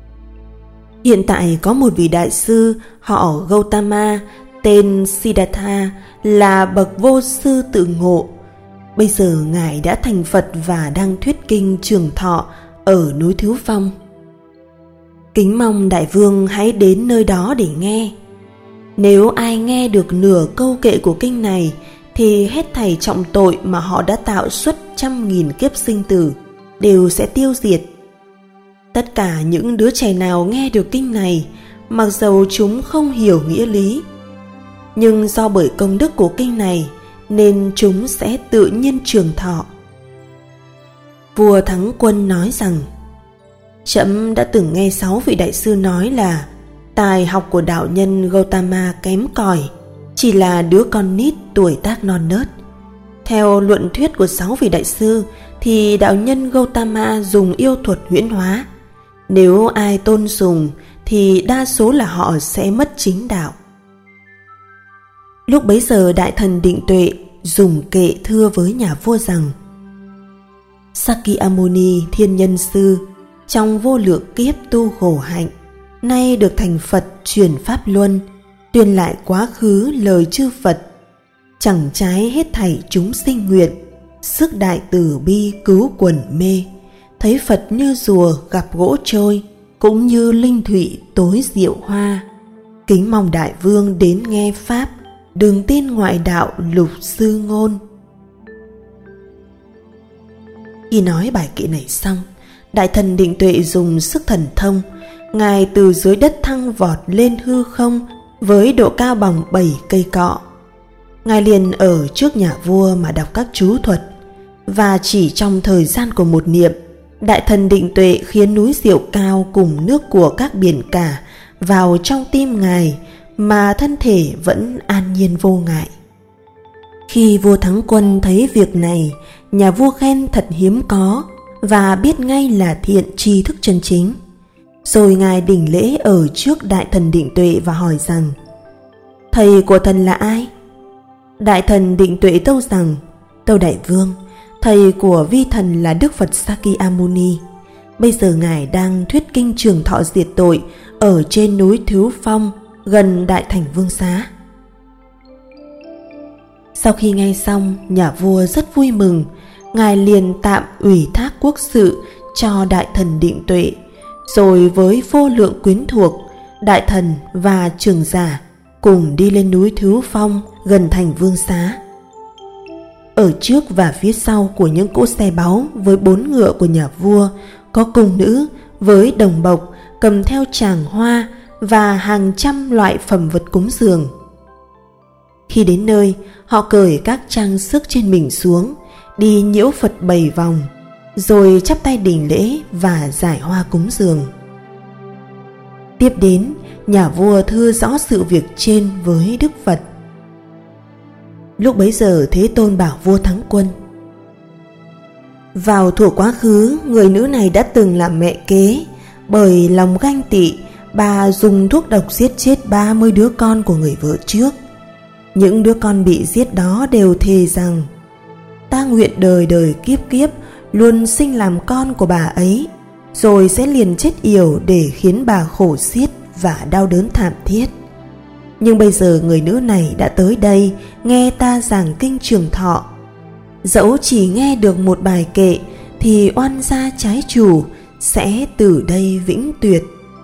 Hiện tại có một vị đại sư họ Gautama tên Siddhartha là bậc vô sư tự ngộ. Bây giờ ngài đã thành Phật và đang thuyết kinh Trường Thọ ở núi Thiếu Phong. Kính mong đại vương hãy đến nơi đó để nghe. Nếu ai nghe được nửa câu kệ của kinh này thì hết thảy trọng tội mà họ đã tạo suốt 100.000 kiếp sinh tử đều sẽ tiêu diệt. Tất cả những đứa trẻ nào nghe được kinh này, mặc dầu chúng không hiểu nghĩa lý, nhưng do bởi công đức của kinh này nên chúng sẽ tự nhiên trường thọ. Vua Thắng Quân nói rằng: trẫm đã từng nghe 6 vị đại sư nói là tài học của đạo nhân Gautama kém cỏi, chỉ là đứa con nít tuổi tác non nớt. Theo luận thuyết của 6 vị đại sư thì đạo nhân Gautama dùng yêu thuật huyễn hóa. Nếu ai tôn sùng thì đa số là họ sẽ mất chính đạo. Lúc bấy giờ Đại Thần Định Tuệ dùng kệ thưa với nhà vua rằng: Sakyamuni Thiên Nhân Sư trong vô lượng kiếp tu khổ hạnh, nay được thành Phật truyền pháp luân, tuyên lại quá khứ lời chư Phật, chẳng trái hết thảy chúng sinh nguyện, sức đại từ bi cứu quần mê, thấy Phật như rùa gặp gỗ trôi, cũng như linh thủy tối diệu hoa. Kính mong đại vương đến nghe pháp, đừng tin ngoại đạo lục sư ngôn. Khi nói bài kệ này xong, Đại Thần Định Tuệ dùng sức thần thông, ngài từ dưới đất thăng vọt lên hư không với độ cao bằng 7 cây cọ. Ngài liền ở trước nhà vua mà đọc các chú thuật, và chỉ trong thời gian của một niệm, Đại Thần Định Tuệ khiến núi Diệu Cao cùng nước của các biển cả vào trong tim ngài, mà thân thể vẫn an nhiên vô ngại. Khi vua Thắng Quân thấy việc này, nhà vua khen thật hiếm có và biết ngay là thiện tri thức chân chính. Rồi ngài đỉnh lễ ở trước Đại Thần Định Tuệ và hỏi rằng: Thầy của thần là ai? Đại Thần Định Tuệ tâu rằng: Tâu đại vương, thầy của vi thần là Đức Phật Sakyamuni. Bây giờ ngài đang thuyết kinh trường thọ diệt tội ở trên núi Thiếu Phong gần Đại Thành Vương Xá. Sau khi nghe xong, nhà vua rất vui mừng. Ngài liền tạm ủy thác quốc sự cho Đại Thần Định Tuệ, rồi với vô lượng quyến thuộc, đại thần và trưởng giả cùng đi lên núi Thiếu Phong gần Thành Vương Xá. Ở trước và phía sau của những cỗ xe báu với 4 ngựa của nhà vua có cung nữ với đồng bộc cầm theo tràng hoa và hàng trăm loại phẩm vật cúng dường. Khi đến nơi, họ cởi các trang sức trên mình xuống, đi nhiễu Phật 7 vòng, rồi chắp tay đỉnh lễ và giải hoa cúng dường. Tiếp đến, nhà vua thưa rõ sự việc trên với Đức Phật. Lúc bấy giờ Thế Tôn bảo vua Thắng Quân: Vào thuở quá khứ, người nữ này đã từng làm mẹ kế. Bởi lòng ganh tị, bà dùng thuốc độc giết chết 30 đứa con của người vợ trước. Những đứa con bị giết đó đều thề rằng: Ta nguyện đời đời kiếp kiếp luôn sinh làm con của bà ấy, rồi sẽ liền chết yểu để khiến bà khổ xiết và đau đớn thảm thiết. Nhưng bây giờ người nữ này đã tới đây nghe ta giảng kinh trường thọ. Dẫu chỉ nghe được một bài kệ thì oan gia trái chủ sẽ từ đây vĩnh tuyệt.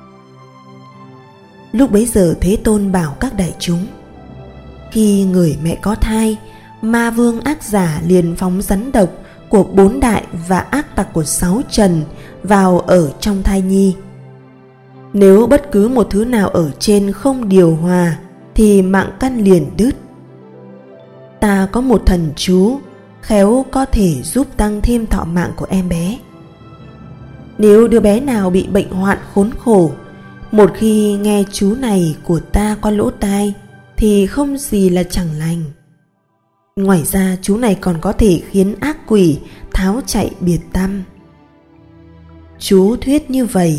Lúc bấy giờ Thế Tôn bảo các đại chúng: Khi người mẹ có thai, ma vương ác giả liền phóng rắn độc của 4 đại và ác tặc của 6 trần vào ở trong thai nhi. Nếu bất cứ một thứ nào ở trên không điều hòa thì mạng căn liền đứt. Ta có một thần chú khéo có thể giúp tăng thêm thọ mạng của em bé. Nếu đứa bé nào bị bệnh hoạn khốn khổ, một khi nghe chú này của ta qua lỗ tai thì không gì là chẳng lành. Ngoài ra chú này còn có thể khiến ác quỷ tháo chạy biệt tăm. Chú thuyết như vậy: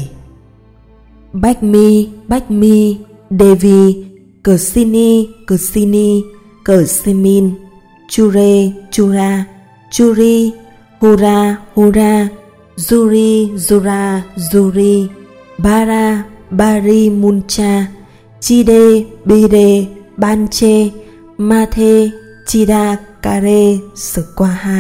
Bách mi Devi Ksini Ksimin Chure Chura Churi Hura Hura Zuri Zura Zuri Bara Bari Muncha Chide Bire Banche Mathe Chida Kare Squaha.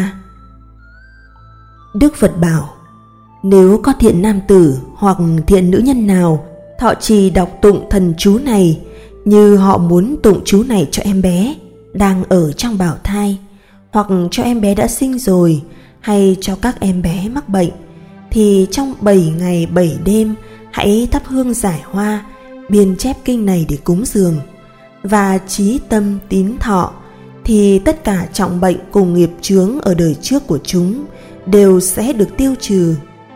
Đức Phật bảo: Nếu có thiện nam tử hoặc thiện nữ nhân nào thọ trì đọc tụng thần chú này, như họ muốn tụng chú này cho em bé đang ở trong bào thai, hoặc cho em bé đã sinh rồi, hay cho các em bé mắc bệnh, thì trong 7 ngày 7 đêm hãy thắp hương giải hoa, biên chép kinh này để cúng dường, và chí tâm tín thọ, thì tất cả trọng bệnh cùng nghiệp chướng ở đời trước của chúng đều sẽ được tiêu trừ.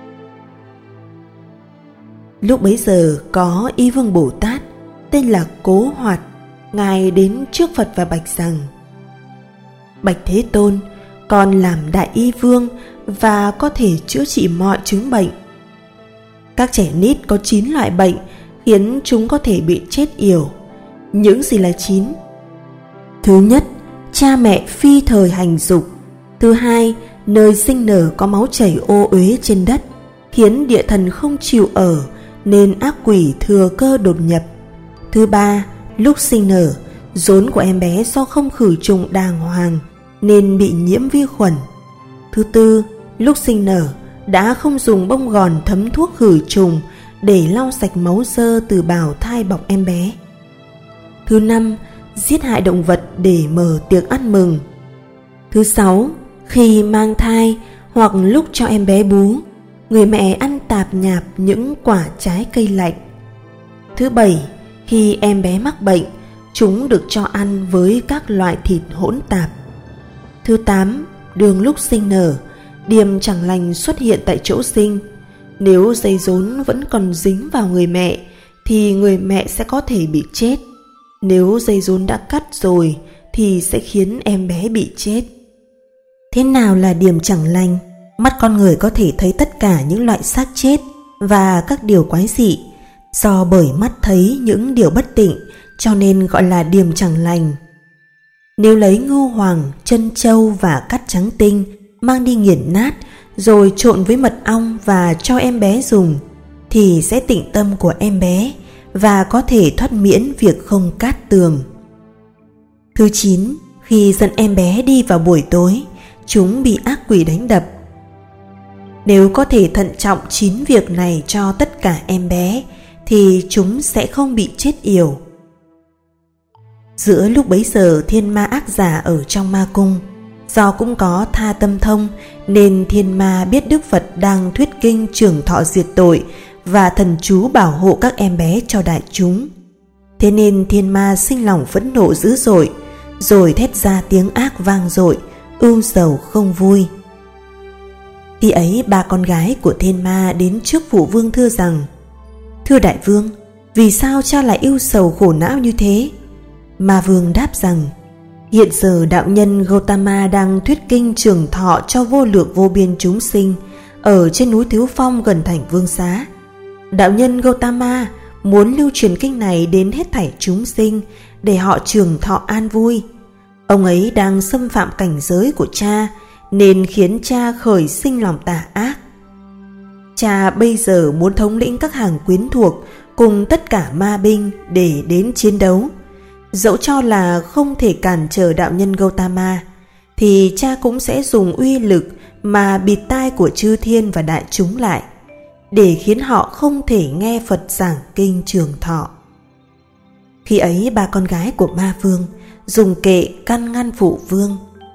Lúc bấy giờ có Y Vương Bồ Tát tên là Cố Hoạt, ngài đến trước Phật và bạch rằng: Bạch Thế Tôn, con làm đại y vương và có thể chữa trị mọi chứng bệnh. Các trẻ nít có 9 loại bệnh khiến chúng có thể bị chết yểu. Những gì là 9? Thứ nhất, cha mẹ phi thời hành dục. Thứ hai, nơi sinh nở có máu chảy ô uế trên đất, khiến địa thần không chịu ở, nên ác quỷ thừa cơ đột nhập. Thứ ba, lúc sinh nở, rốn của em bé do không khử trùng đàng hoàng nên bị nhiễm vi khuẩn. Thứ tư, lúc sinh nở đã không dùng bông gòn thấm thuốc khử trùng để lau sạch máu dơ từ bào thai bọc em bé. Thứ năm, giết hại động vật để mở tiệc ăn mừng. Thứ sáu, khi mang thai hoặc lúc cho em bé bú, người mẹ ăn tạp nhạp những quả trái cây lạnh. Thứ bảy, khi em bé mắc bệnh, chúng được cho ăn với các loại thịt hỗn tạp. Thứ tám, đường lúc sinh nở, điềm chẳng lành xuất hiện tại chỗ sinh. Nếu dây rốn vẫn còn dính vào người mẹ thì người mẹ sẽ có thể bị chết. Nếu dây rốn đã cắt rồi thì sẽ khiến em bé bị chết. Thế nào là điềm chẳng lành? Mắt con người có thể thấy tất cả những loại xác chết và các điều quái dị. Do bởi mắt thấy những điều bất tịnh cho nên gọi là điềm chẳng lành. Nếu lấy ngưu hoàng, chân trâu và cắt trắng tinh mang đi nghiền nát rồi trộn với mật ong và cho em bé dùng thì sẽ tịnh tâm của em bé và có thể thoát miễn việc không cát tường. Thứ 9, khi dẫn em bé đi vào buổi tối, chúng bị ác quỷ đánh đập. Nếu có thể thận trọng 9 việc này cho tất cả em bé thì chúng sẽ không bị chết yểu. Giữa lúc bấy giờ thiên ma ác giả ở trong ma cung, do cũng có tha tâm thông nên thiên ma biết Đức Phật đang thuyết kinh trường thọ diệt tội và thần chú bảo hộ các em bé cho đại chúng. Thế nên thiên ma sinh lòng phẫn nộ dữ dội, rồi thét ra tiếng ác vang dội, ưu sầu không vui. Khi ấy 3 con gái của thiên ma đến trước phụ vương thưa rằng: Thưa đại vương, vì sao cha lại ưu sầu khổ não như thế? Ma vương đáp rằng: Hiện giờ đạo nhân Gautama đang thuyết kinh trường thọ cho vô lượng vô biên chúng sinh ở trên núi Thiếu Phong gần thành Vương Xá. Đạo nhân Gautama muốn lưu truyền kinh này đến hết thảy chúng sinh để họ trường thọ an vui. Ông ấy đang xâm phạm cảnh giới của cha nên khiến cha khởi sinh lòng tà ác. Cha bây giờ muốn thống lĩnh các hàng quyến thuộc cùng tất cả ma binh để đến chiến đấu. Dẫu cho là không thể cản trở đạo nhân Gautama thì cha cũng sẽ dùng uy lực mà bịt tai của chư thiên và đại chúng lại, để khiến họ không thể nghe Phật giảng kinh trường thọ. Khi ấy 3 con gái của ma vương dùng kệ can ngăn phụ vương.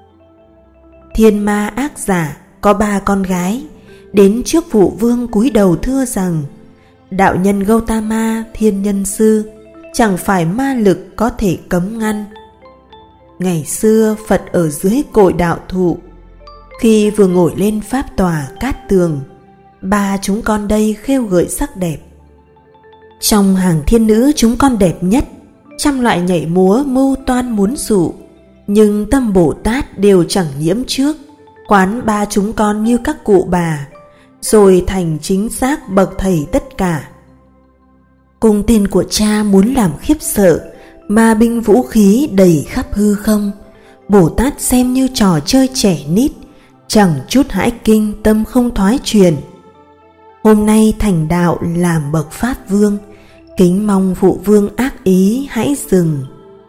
Thiên ma ác giả có 3 con gái đến trước phụ vương cúi đầu thưa rằng: Đạo nhân Gautama thiên nhân sư chẳng phải ma lực có thể cấm ngăn. Ngày xưa Phật ở dưới cội đạo thụ, khi vừa ngồi lên pháp tòa cát tường, 3 chúng con đây khêu gợi sắc đẹp. Trong hàng thiên nữ chúng con đẹp nhất, trăm loại nhảy múa mưu toan muốn dụ, nhưng tâm Bồ Tát đều chẳng nhiễm trước, quán 3 chúng con như các cụ bà, rồi thành chính xác bậc thầy tất cả. Cung tên của cha muốn làm khiếp sợ, ma binh vũ khí đầy khắp hư không. Bồ Tát xem như trò chơi trẻ nít, chẳng chút hãi kinh, tâm không thoái truyền. Hôm nay thành đạo làm bậc pháp vương, kính mong phụ vương ác ý hãy dừng.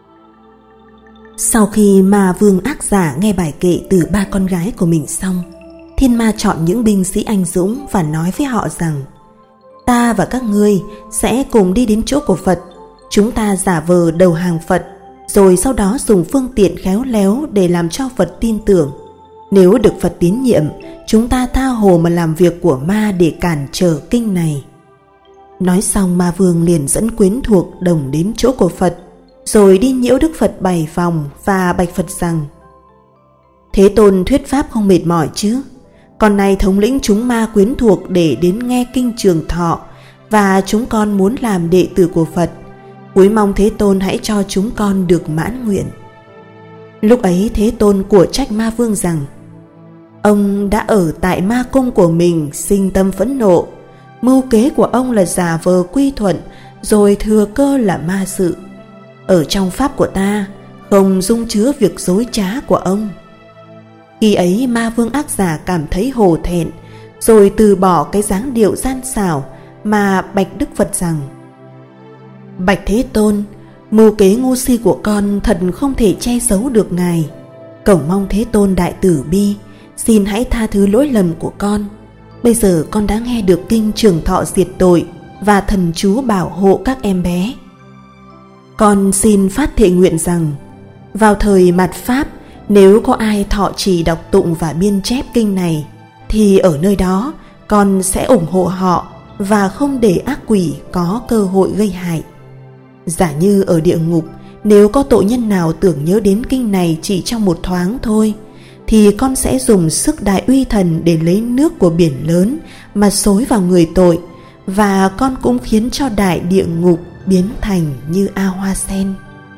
Sau khi ma vương ác giả nghe bài kệ từ 3 con gái của mình xong, thiên ma chọn những binh sĩ anh dũng và nói với họ rằng: Ta và các ngươi sẽ cùng đi đến chỗ của Phật. Chúng ta giả vờ đầu hàng Phật, rồi sau đó dùng phương tiện khéo léo để làm cho Phật tin tưởng. Nếu được Phật tín nhiệm, chúng ta tha hồ mà làm việc của ma để cản trở kinh này. Nói xong ma vương liền dẫn quyến thuộc đồng đến chỗ của Phật, rồi đi nhiễu Đức Phật 7 vòng và bạch Phật rằng: Thế Tôn thuyết pháp không mệt mỏi chứ? Con này thống lĩnh chúng ma quyến thuộc để đến nghe kinh trường thọ, và chúng con muốn làm đệ tử của Phật. Cúi mong Thế Tôn hãy cho chúng con được mãn nguyện. Lúc ấy Thế Tôn của trách ma vương rằng: Ông đã ở tại ma cung của mình sinh tâm phẫn nộ. Mưu kế của ông là giả vờ quy thuận, rồi thừa cơ là ma sự. Ở trong pháp của ta không dung chứa việc dối trá của ông. Khi ấy ma vương ác giả cảm thấy hổ thẹn, rồi từ bỏ cái dáng điệu gian xảo mà bạch Đức Phật rằng: Bạch Thế Tôn, mưu kế ngu si của con thật không thể che giấu được ngài. Cầu mong Thế Tôn đại từ bi, xin hãy tha thứ lỗi lầm của con. Bây giờ con đã nghe được kinh Trường Thọ Diệt Tội và thần chú bảo hộ các em bé. Con xin phát thệ nguyện rằng vào thời mạt Pháp, nếu có ai thọ trì đọc tụng và biên chép kinh này, thì ở nơi đó con sẽ ủng hộ họ và không để ác quỷ có cơ hội gây hại. Giả như ở địa ngục, nếu có tội nhân nào tưởng nhớ đến kinh này chỉ trong một thoáng thôi, thì con sẽ dùng sức đại uy thần để lấy nước của biển lớn mà xối vào người tội, và con cũng khiến cho đại địa ngục biến thành như ao hoa sen.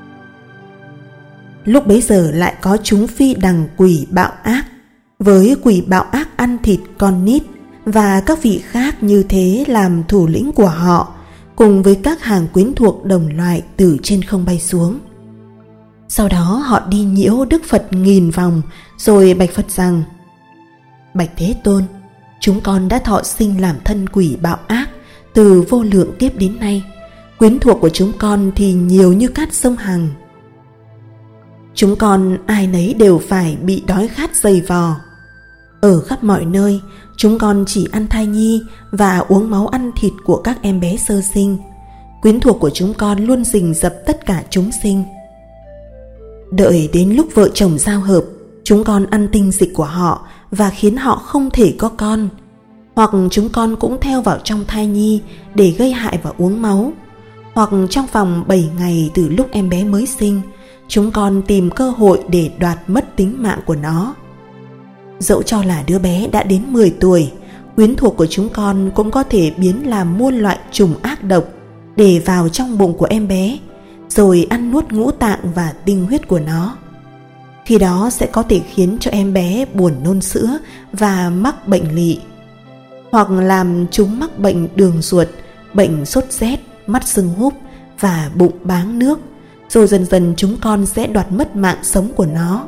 Lúc bấy giờ lại có chúng phi đằng quỷ bạo ác, với quỷ bạo ác ăn thịt con nít và các vị khác như thế làm thủ lĩnh của họ, cùng với các hàng quyến thuộc đồng loại từ trên không bay xuống. Sau đó họ đi nhiễu Đức Phật nghìn vòng, rồi bạch Phật rằng: Bạch Thế Tôn, chúng con đã thọ sinh làm thân quỷ bạo ác từ vô lượng kiếp đến nay. Quyến thuộc của chúng con thì nhiều như cát sông Hằng. Chúng con ai nấy đều phải bị đói khát dày vò. Ở khắp mọi nơi, chúng con chỉ ăn thai nhi và uống máu ăn thịt của các em bé sơ sinh. Quyến thuộc của chúng con luôn rình rập tất cả chúng sinh. Đợi đến lúc vợ chồng giao hợp, chúng con ăn tinh dịch của họ và khiến họ không thể có con. Hoặc chúng con cũng theo vào trong thai nhi để gây hại và uống máu. Hoặc trong vòng 7 ngày từ lúc em bé mới sinh, chúng con tìm cơ hội để đoạt mất tính mạng của nó. Dẫu cho là đứa bé đã đến 10 tuổi, quyến thuộc của chúng con cũng có thể biến làm muôn loại trùng ác độc để vào trong bụng của em bé, rồi ăn nuốt ngũ tạng và tinh huyết của nó. Khi đó sẽ có thể khiến cho em bé buồn nôn sữa và mắc bệnh lỵ, hoặc làm chúng mắc bệnh đường ruột, bệnh sốt rét, mắt sưng húp và bụng báng nước, rồi dần dần chúng con sẽ đoạt mất mạng sống của nó.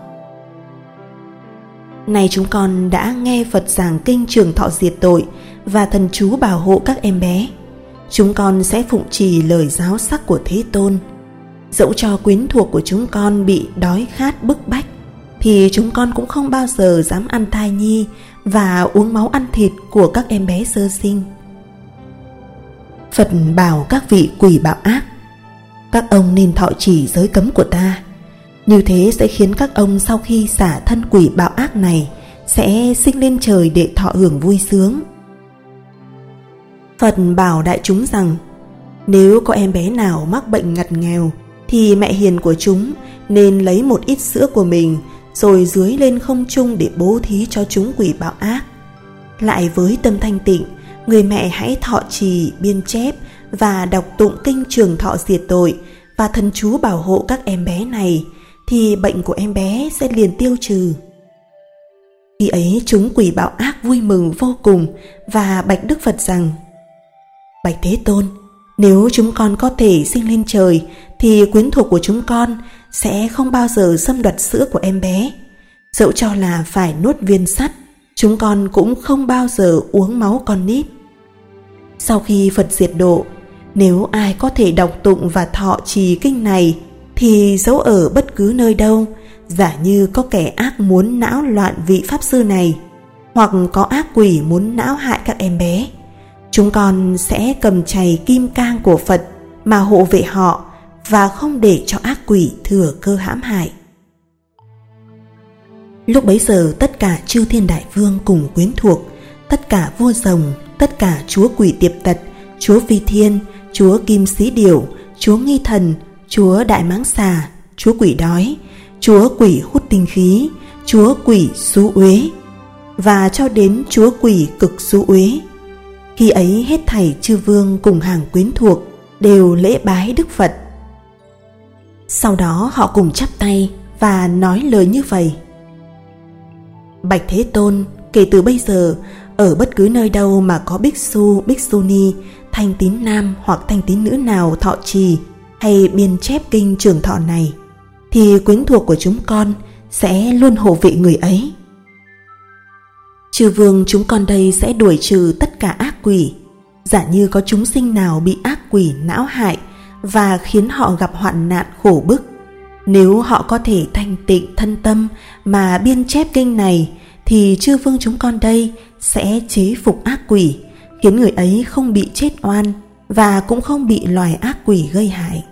Này chúng con đã nghe Phật giảng kinh Trường Thọ Diệt Tội và thần chú bảo hộ các em bé. Chúng con sẽ phụng trì lời giáo sắc của Thế Tôn. Dẫu cho quyến thuộc của chúng con bị đói khát bức bách, thì chúng con cũng không bao giờ dám ăn thai nhi và uống máu ăn thịt của các em bé sơ sinh. Phật bảo các vị quỷ bạo ác: Các ông nên thọ trì giới cấm của ta. Như thế sẽ khiến các ông sau khi xả thân quỷ bạo ác này sẽ sinh lên trời để thọ hưởng vui sướng. Phật bảo đại chúng rằng nếu có em bé nào mắc bệnh ngặt nghèo, thì mẹ hiền của chúng nên lấy một ít sữa của mình rồi dưới lên không trung để bố thí cho chúng quỷ bạo ác. Lại với tâm thanh tịnh, người mẹ hãy thọ trì, biên chép và đọc tụng kinh Trường Thọ Diệt Tội và thần chú bảo hộ các em bé này, thì bệnh của em bé sẽ liền tiêu trừ. Khi ấy chúng quỷ bạo ác vui mừng vô cùng và bạch Đức Phật rằng: Bạch Thế Tôn, nếu chúng con có thể sinh lên trời, thì quyến thuộc của chúng con sẽ không bao giờ xâm đoạt sữa của em bé. Dẫu cho là phải nuốt viên sắt, chúng con cũng không bao giờ uống máu con nít. Sau khi Phật diệt độ, nếu ai có thể đọc tụng và thọ trì kinh này, thì dẫu ở bất cứ nơi đâu, giả như có kẻ ác muốn não loạn vị pháp sư này, hoặc có ác quỷ muốn não hại các em bé, chúng con sẽ cầm chày kim cang của Phật mà hộ vệ họ và không để cho ác quỷ thừa cơ hãm hại. Lúc bấy giờ tất cả chư thiên đại vương cùng quyến thuộc, tất cả vua rồng, tất cả chúa quỷ tiệp tật, chúa phi thiên, chúa kim sĩ điểu, chúa nghi thần, chúa đại mãng xà, chúa quỷ đói, chúa quỷ hút tinh khí, chúa quỷ xú uế, và cho đến chúa quỷ cực xú uế. Khi ấy hết thảy chư vương cùng hàng quyến thuộc đều lễ bái Đức Phật. Sau đó họ cùng chắp tay và nói lời như vậy: Bạch Thế Tôn, kể từ bây giờ, ở bất cứ nơi đâu mà có bích su, bích su ni, thanh tín nam hoặc thanh tín nữ nào thọ trì hay biên chép kinh Trường Thọ này, thì quyến thuộc của chúng con sẽ luôn hộ vệ người ấy. Chư vương chúng con đây sẽ đuổi trừ tất cả ác quỷ. Giả như có chúng sinh nào bị ác quỷ não hại và khiến họ gặp hoạn nạn khổ bức, nếu họ có thể thanh tịnh thân tâm mà biên chép kinh này, thì chư vương chúng con đây sẽ chế phục ác quỷ, khiến người ấy không bị chết oan và cũng không bị loài ác quỷ gây hại.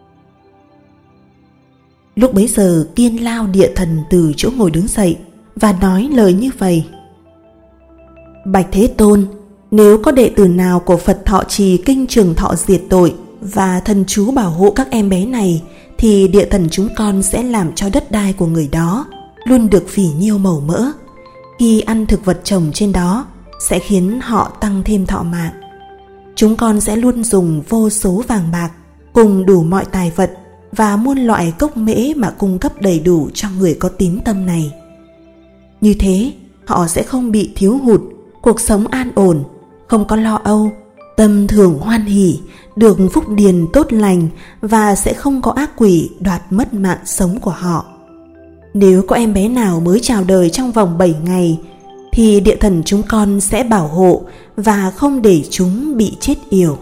Lúc bấy giờ Kiên Lao Địa Thần từ chỗ ngồi đứng dậy và nói lời như vậy: Bạch Thế Tôn, nếu có đệ tử nào của Phật thọ trì kinh Trường Thọ Diệt Tội và thần chú bảo hộ các em bé này, thì địa thần chúng con sẽ làm cho đất đai của người đó luôn được phỉ nhiêu màu mỡ. Khi ăn thực vật trồng trên đó sẽ khiến họ tăng thêm thọ mạng. Chúng con sẽ luôn dùng vô số vàng bạc cùng đủ mọi tài vật và muôn loại cốc mễ mà cung cấp đầy đủ cho người có tín tâm này. Như thế họ sẽ không bị thiếu hụt, cuộc sống an ổn, không có lo âu, tâm thường hoan hỉ, được phúc điền tốt lành và sẽ không có ác quỷ đoạt mất mạng sống của họ. Nếu có em bé nào mới chào đời trong vòng 7 ngày thì địa thần chúng con sẽ bảo hộ và không để chúng bị chết yểu.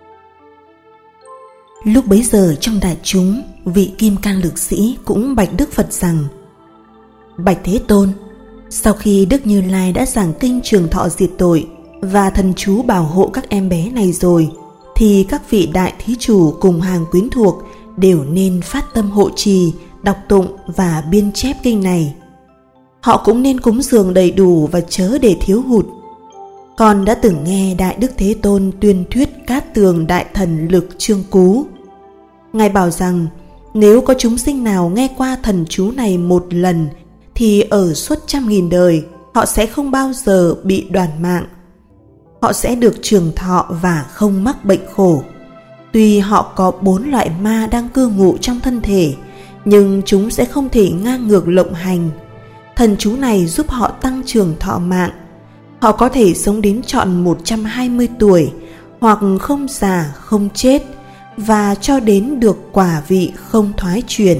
Lúc bấy giờ trong đại chúng, vị Kim Cang Lực Sĩ cũng bạch Đức Phật rằng: Bạch Thế Tôn, sau khi Đức Như Lai đã giảng kinh Trường Thọ Diệt Tội và thần chú bảo hộ các em bé này rồi, thì các vị đại thí chủ cùng hàng quyến thuộc đều nên phát tâm hộ trì, đọc tụng và biên chép kinh này. Họ cũng nên cúng dường đầy đủ và chớ để thiếu hụt. Con đã từng nghe Đại Đức Thế Tôn tuyên thuyết Cát Tường Đại Thần Lực Chương Cú. Ngài bảo rằng nếu có chúng sinh nào nghe qua thần chú này một lần thì ở suốt 100.000 đời họ sẽ không bao giờ bị đoản mạng. Họ sẽ được trường thọ và không mắc bệnh khổ. Tuy họ có 4 loại ma đang cư ngụ trong thân thể, nhưng chúng sẽ không thể ngang ngược lộng hành. Thần chú này giúp họ tăng trường thọ mạng. Họ có thể sống đến trọn 120 tuổi, hoặc không già không chết, và cho đến được quả vị không thoái chuyển.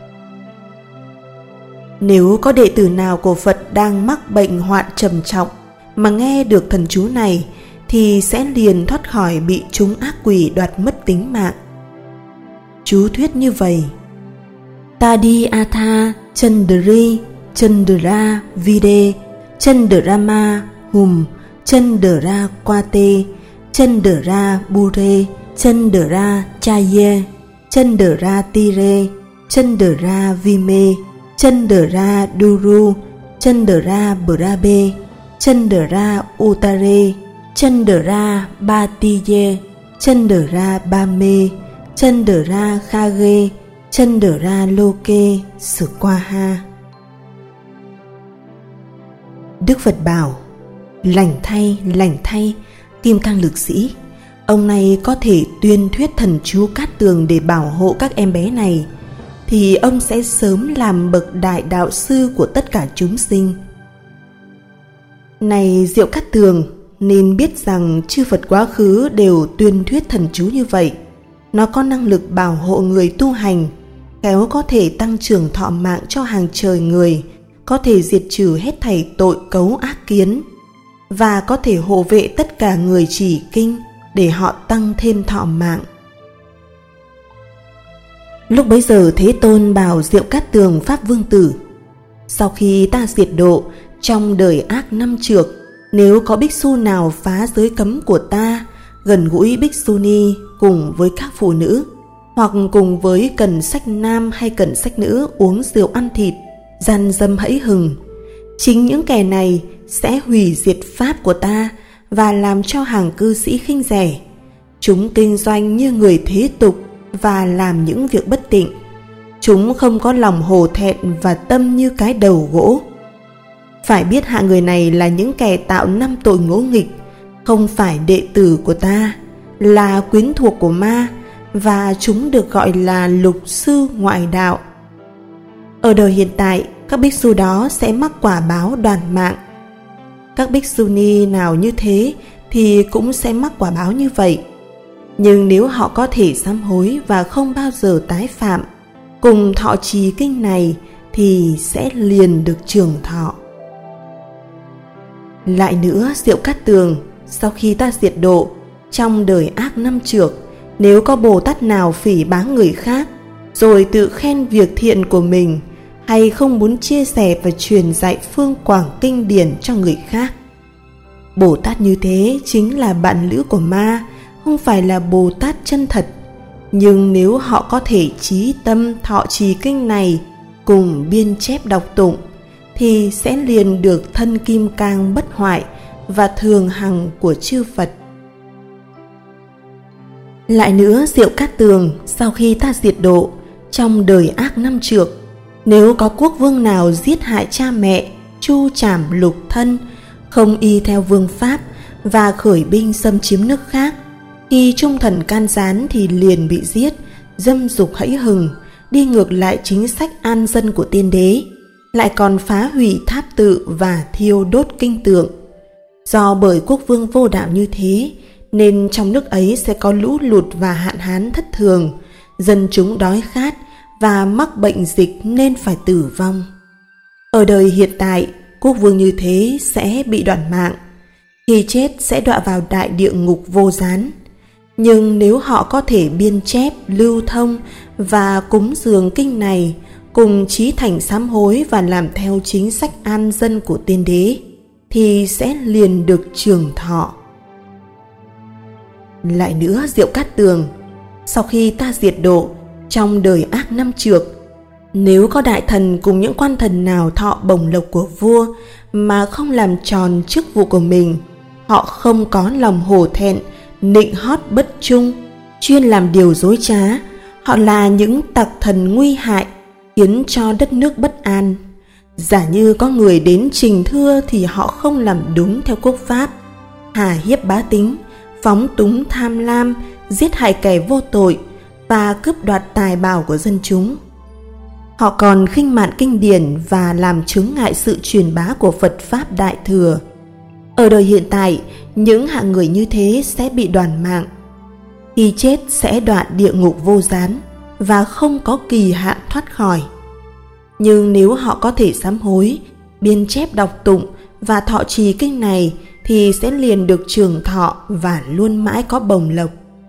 Nếu có đệ tử nào của Phật đang mắc bệnh hoạn trầm trọng mà nghe được thần chú này thì sẽ liền thoát khỏi bị chúng ác quỷ đoạt mất tính mạng. Chú thuyết như vậy: Tadi Atha Chandri Chandra Vide Chandrama Hum Chandra Quate Chandra Bure Chandra Chaye Chandra Tire Chandra Vime Chandra Duru Chandra Brabe Chandra Utare Chandra Batiye Chandra Bame Chandra Khage Chandra Loke Sukwaha. Đức Phật bảo: lành thay, Kim Cang Lực Sĩ, ông này có thể tuyên thuyết thần chú Cát Tường để bảo hộ các em bé này, thì ông sẽ sớm làm bậc đại đạo sư của tất cả chúng sinh. Này Diệu Cát Tường, nên biết rằng chư Phật quá khứ đều tuyên thuyết thần chú như vậy. Nó có năng lực bảo hộ người tu hành, khéo có thể tăng trưởng thọ mạng cho hàng trời người, có thể diệt trừ hết thảy tội cấu ác kiến, và có thể hộ vệ tất cả người trì kinh để họ tăng thêm thọ mạng. Lúc bấy giờ Thế Tôn bảo Diệu Cát Tường Pháp Vương Tử: sau khi ta diệt độ trong đời ác năm trược, nếu có bích su nào phá giới cấm của ta, gần gũi bích su ni cùng với các phụ nữ, hoặc cùng với cần sách nam hay cần sách nữ uống rượu ăn thịt, gian dâm hẫy hừng, chính những kẻ này sẽ hủy diệt pháp của ta và làm cho hàng cư sĩ khinh rẻ. Chúng kinh doanh như người thế tục và làm những việc bất tịnh. Chúng không có lòng hổ thẹn và tâm như cái đầu gỗ. Phải biết hạng người này là những kẻ tạo 5 tội ngỗ nghịch, không phải đệ tử của ta, là quyến thuộc của ma, và chúng được gọi là lục sư ngoại đạo. Ở đời hiện tại, các bích su đó sẽ mắc quả báo đoản mạng. Các bích su ni nào như thế thì cũng sẽ mắc quả báo như vậy. Nhưng nếu họ có thể sám hối và không bao giờ tái phạm, cùng thọ trì kinh này thì sẽ liền được trường thọ. Lại nữa, Diệu Cát Tường, sau khi ta diệt độ, trong đời ác năm trược, nếu có Bồ Tát nào phỉ báng người khác, rồi tự khen việc thiện của mình, hay không muốn chia sẻ và truyền dạy phương quảng kinh điển cho người khác, Bồ Tát như thế chính là bạn lữ của ma, không phải là Bồ Tát chân thật. Nhưng nếu họ có thể chí tâm thọ trì kinh này cùng biên chép đọc tụng, thì sẽ liền được thân kim cang bất hoại và thường hằng của chư Phật. Lại nữa, Diệu Cát Tường, sau khi ta diệt độ, trong đời ác năm trược, nếu có quốc vương nào giết hại cha mẹ, chu trảm lục thân, không y theo vương pháp và khởi binh xâm chiếm nước khác, khi trung thần can gián thì liền bị giết, dâm dục hẫy hừng, đi ngược lại chính sách an dân của tiên đế, lại còn phá hủy tháp tự và thiêu đốt kinh tượng. Do bởi quốc vương vô đạo như thế, nên trong nước ấy sẽ có lũ lụt và hạn hán thất thường, dân chúng đói khát và mắc bệnh dịch nên phải tử vong. Ở đời hiện tại, quốc vương như thế sẽ bị đoạn mạng, khi chết sẽ đọa vào đại địa ngục vô gián. Nhưng nếu họ có thể biên chép, lưu thông và cúng dường kinh này, cùng chí thành sám hối và làm theo chính sách an dân của tiên đế, thì sẽ liền được trường thọ. Lại nữa, Diệu Cát Tường, sau khi ta diệt độ, trong đời ác năm trược, nếu có đại thần cùng những quan thần nào thọ bổng lộc của vua mà không làm tròn chức vụ của mình, họ không có lòng hổ thẹn, nịnh hót bất trung, chuyên làm điều dối trá, họ là những tặc thần nguy hại, khiến cho đất nước bất an. Giả như có người đến trình thưa thì họ không làm đúng theo quốc pháp, hà hiếp bá tính, phóng túng tham lam, giết hại kẻ vô tội và cướp đoạt tài bảo của dân chúng. Họ còn khinh mạn kinh điển và làm chướng ngại sự truyền bá của Phật Pháp Đại Thừa. Ở đời hiện tại, những hạng người như thế sẽ bị đoàn mạng. Khi chết sẽ đọa địa ngục vô gián và không có kỳ hạn thoát khỏi. Nhưng nếu họ có thể sám hối, biên chép đọc tụng và thọ trì kinh này, thì sẽ liền được trường thọ và luôn mãi có bổng lộc.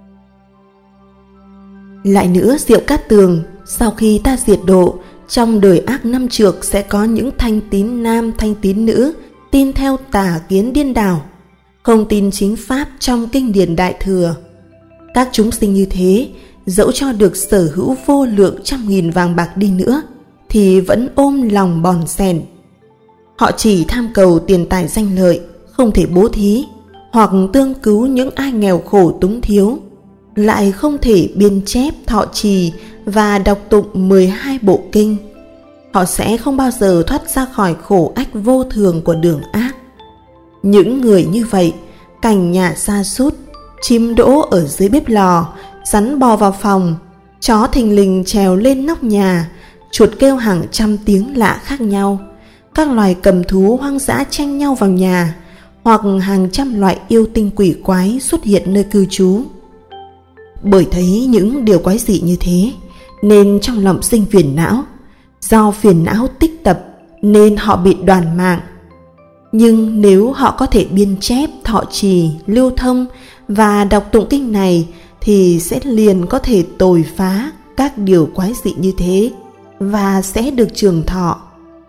Lại nữa, Diệu Cát Tường, sau khi ta diệt độ, trong đời ác năm trược sẽ có những thanh tín nam, thanh tín nữ tin theo tà kiến điên đảo, không tin chính pháp trong kinh điển Đại Thừa. Các chúng sinh như thế, dẫu cho được sở hữu vô lượng trăm nghìn vàng bạc đi nữa, thì vẫn ôm lòng bòn rèn. Họ chỉ tham cầu tiền tài danh lợi, không thể bố thí hoặc tương cứu những ai nghèo khổ túng thiếu, lại không thể biên chép, thọ trì và đọc tụng 12 bộ kinh. Họ sẽ không bao giờ thoát ra khỏi khổ ách vô thường của đường ác. Những người như vậy, cảnh nhà sa sút, chim đỗ ở dưới bếp lò, rắn bò vào phòng, chó thình lình trèo lên nóc nhà, chuột kêu hàng trăm tiếng lạ khác nhau, các loài cầm thú hoang dã tranh nhau vào nhà, hoặc hàng trăm loại yêu tinh quỷ quái xuất hiện nơi cư trú. Bởi thấy những điều quái dị như thế, nên trong lòng sinh phiền não. Do phiền não tích tập nên họ bị đoàn mạng. Nhưng nếu họ có thể biên chép, thọ trì, lưu thông và đọc tụng kinh này, thì sẽ liền có thể tồi phá các điều quái dị như thế và sẽ được trường thọ.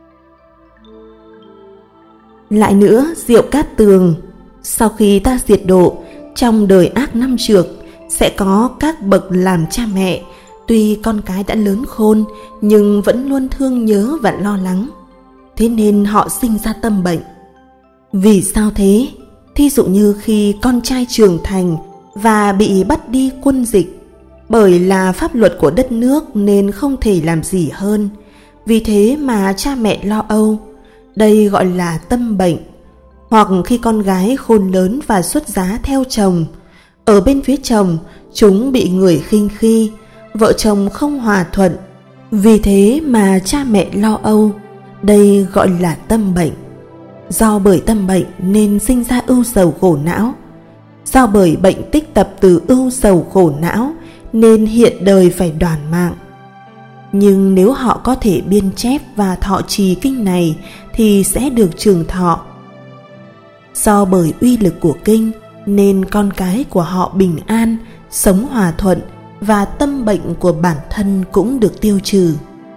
Lại nữa, Diệu Cát Tường, sau khi ta diệt độ, trong đời ác năm trược sẽ có các bậc làm cha mẹ, tuy con cái đã lớn khôn nhưng vẫn luôn thương nhớ và lo lắng. Thế nên họ sinh ra tâm bệnh. Vì sao thế? Thí dụ như khi con trai trưởng thành và bị bắt đi quân dịch, bởi là pháp luật của đất nước nên không thể làm gì hơn. Vì thế mà cha mẹ lo âu, đây gọi là tâm bệnh. Hoặc khi con gái khôn lớn và xuất giá theo chồng, ở bên phía chồng chúng bị người khinh khi, vợ chồng không hòa thuận, vì thế mà cha mẹ lo âu, đây gọi là tâm bệnh. Do bởi tâm bệnh nên sinh ra ưu sầu khổ não. Do bởi bệnh tích tập từ ưu sầu khổ não nên hiện đời phải đoàn mạng. nhưng nếu họ có thể biên chép và thọ trì kinh này thì sẽ được trường thọ. Do bởi uy lực của kinh nên con cái của họ bình an, sống hòa thuận và tâm bệnh của bản thân cũng được tiêu trừ.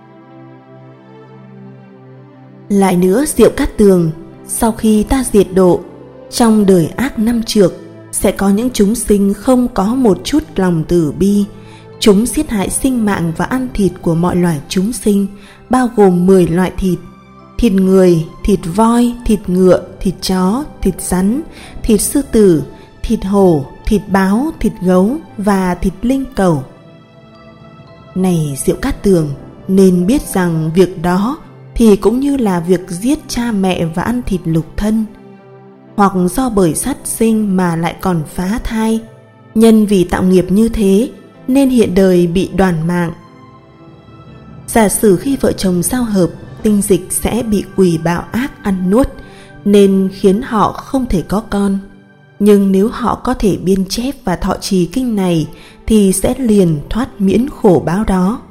Lại nữa, Diệu Cát Tường, sau khi ta diệt độ, trong đời ác năm trược sẽ có những chúng sinh không có một chút lòng từ bi. Chúng giết hại sinh mạng và ăn thịt của mọi loài chúng sinh, bao gồm 10 loại thịt: thịt người, thịt voi, thịt ngựa, thịt chó, thịt rắn, thịt sư tử, thịt hổ, thịt báo, thịt gấu và thịt linh cẩu. Này Diệu Cát Tường, nên biết rằng việc đó thì cũng như là việc giết cha mẹ và ăn thịt lục thân, hoặc do bởi sát sinh mà lại còn phá thai. Nhân vì tạo nghiệp như thế nên hiện đời bị đoàn mạng. Giả sử khi vợ chồng giao hợp, tinh dịch sẽ bị quỷ bạo ác ăn nuốt nên khiến họ không thể có con. Nhưng nếu họ có thể biên chép và thọ trì kinh này thì sẽ liền thoát miễn khổ báo đó.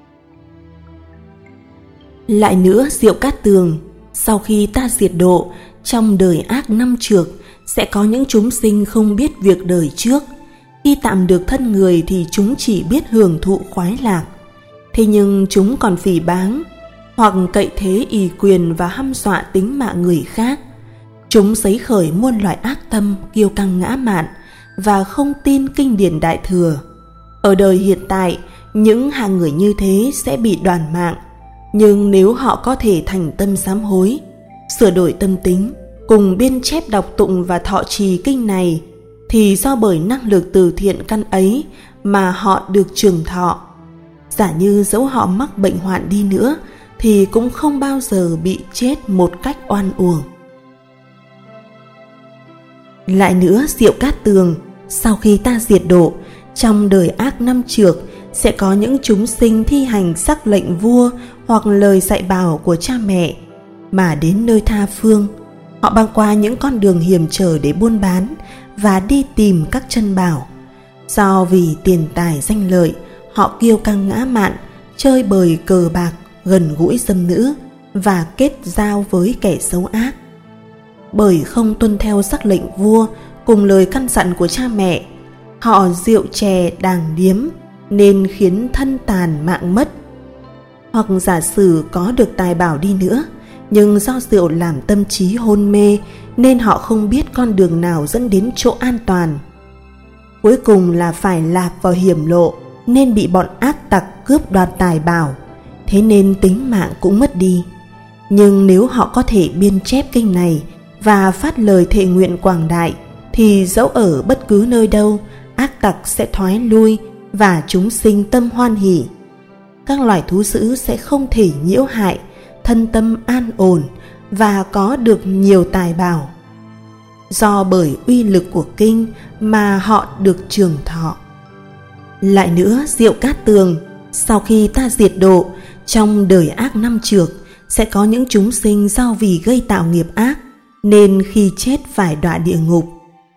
Lại nữa, Diệu Cát Tường, sau khi ta diệt độ, trong đời ác năm trược sẽ có những chúng sinh không biết việc đời trước. Khi tạm được thân người thì chúng chỉ biết hưởng thụ khoái lạc. Thế nhưng chúng còn phỉ báng hoặc cậy thế ỷ quyền và hăm dọa tính mạng người khác. Chúng sấy khởi muôn loại ác tâm, kiêu căng ngã mạn và không tin kinh điển Đại Thừa. Ở đời hiện tại, những hạng người như thế sẽ bị đoàn mạng. Nhưng nếu họ có thể thành tâm sám hối, sửa đổi tâm tính, cùng biên chép đọc tụng và thọ trì kinh này, thì do bởi năng lực từ thiện căn ấy mà họ được trường thọ. Giả như dẫu họ mắc bệnh hoạn đi nữa thì cũng không bao giờ bị chết một cách oan uổng. Lại nữa, Diệu Cát Tường, sau khi ta diệt độ, trong đời ác năm trược sẽ có những chúng sinh thi hành sắc lệnh vua hoặc lời dạy bảo của cha mẹ mà đến nơi tha phương. Họ băng qua những con đường hiểm trở để buôn bán và đi tìm các chân bảo. Do vì tiền tài danh lợi, họ kiêu căng ngã mạn, chơi bời cờ bạc, gần gũi dâm nữ và kết giao với kẻ xấu ác. Bởi không tuân theo sắc lệnh vua cùng lời căn dặn của cha mẹ, họ rượu chè đàng điếm nên khiến thân tàn mạng mất. Hoặc giả sử có được tài bảo đi nữa, nhưng do rượu làm tâm trí hôn mê nên họ không biết con đường nào dẫn đến chỗ an toàn. Cuối cùng là phải lạc vào hiểm lộ nên bị bọn ác tặc cướp đoạt tài bảo, thế nên tính mạng cũng mất đi. Nhưng nếu họ có thể biên chép kinh này và phát lời thệ nguyện quảng đại thì dẫu ở bất cứ nơi đâu, ác tặc sẽ thoái lui và chúng sinh tâm hoan hỷ. Các loài thú dữ sẽ không thể nhiễu hại, thân tâm an ổn và có được nhiều tài bảo. Do bởi uy lực của kinh mà họ được trường thọ. Lại nữa, Diệu Cát Tường, sau khi ta diệt độ, trong đời ác năm trược sẽ có những chúng sinh do vì gây tạo nghiệp ác nên khi chết phải đọa địa ngục.